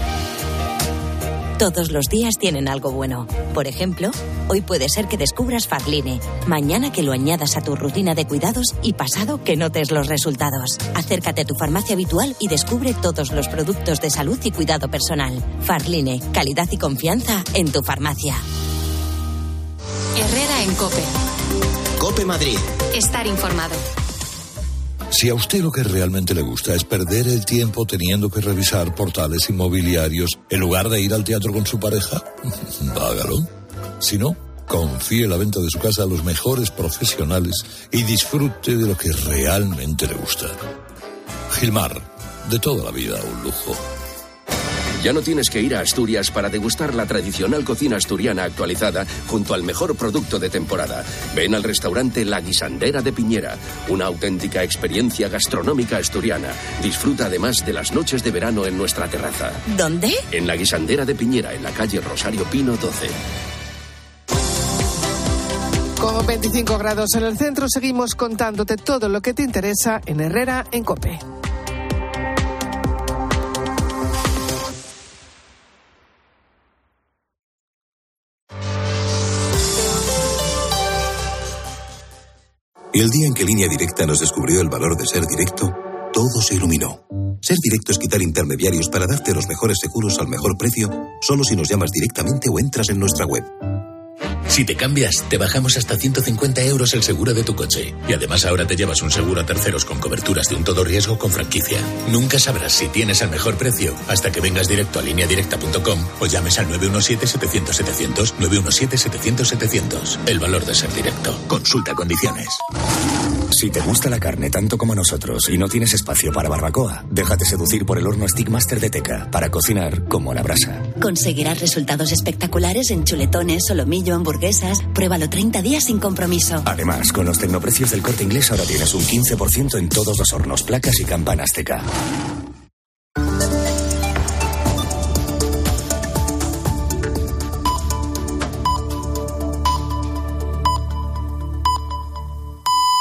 Todos los días tienen algo bueno. Por ejemplo, hoy puede ser que descubras Farline, mañana que lo añadas a tu rutina de cuidados y pasado que notes los resultados. Acércate a tu farmacia habitual y descubre todos los productos de salud y cuidado personal. Farline, calidad y confianza en tu farmacia. Herrera en COPE. COPE Madrid. Estar informado. Si a usted lo que realmente le gusta es perder el tiempo teniendo que revisar portales inmobiliarios en lugar de ir al teatro con su pareja, hágalo. Si no, confíe la venta de su casa a los mejores profesionales y disfrute de lo que realmente le gusta. Gilmar, de toda la vida un lujo. Ya no tienes que ir a Asturias para degustar la tradicional cocina asturiana actualizada junto al mejor producto de temporada. Ven al restaurante La Guisandera de Piñera, una auténtica experiencia gastronómica asturiana. Disfruta además de las noches de verano en nuestra terraza. ¿Dónde? En La Guisandera de Piñera, en la calle Rosario Pino doce. Con veinticinco grados en el centro, seguimos contándote todo lo que te interesa en Herrera en COPE. Y el día en que Línea Directa nos descubrió el valor de ser directo, todo se iluminó. Ser directo es quitar intermediarios para darte los mejores seguros al mejor precio, solo si nos llamas directamente o entras en nuestra web. Si te cambias, te bajamos hasta ciento cincuenta euros el seguro de tu coche. Y además ahora te llevas un seguro a terceros con coberturas de un todo riesgo con franquicia. Nunca sabrás si tienes el mejor precio hasta que vengas directo a línea directa punto com o llames al nueve uno siete, setecientos, setecientos, nueve uno siete, setecientos, setecientos. El valor de ser directo. Consulta condiciones. Si te gusta la carne tanto como nosotros y no tienes espacio para barbacoa, déjate seducir por el horno Stickmaster de Teca para cocinar como la brasa. Conseguirás resultados espectaculares en chuletones, solomillo, hamburguesas. Pruébalo treinta días sin compromiso. Además, con los tecnoprecios del Corte Inglés ahora tienes un quince por ciento en todos los hornos, placas y campanas Teca.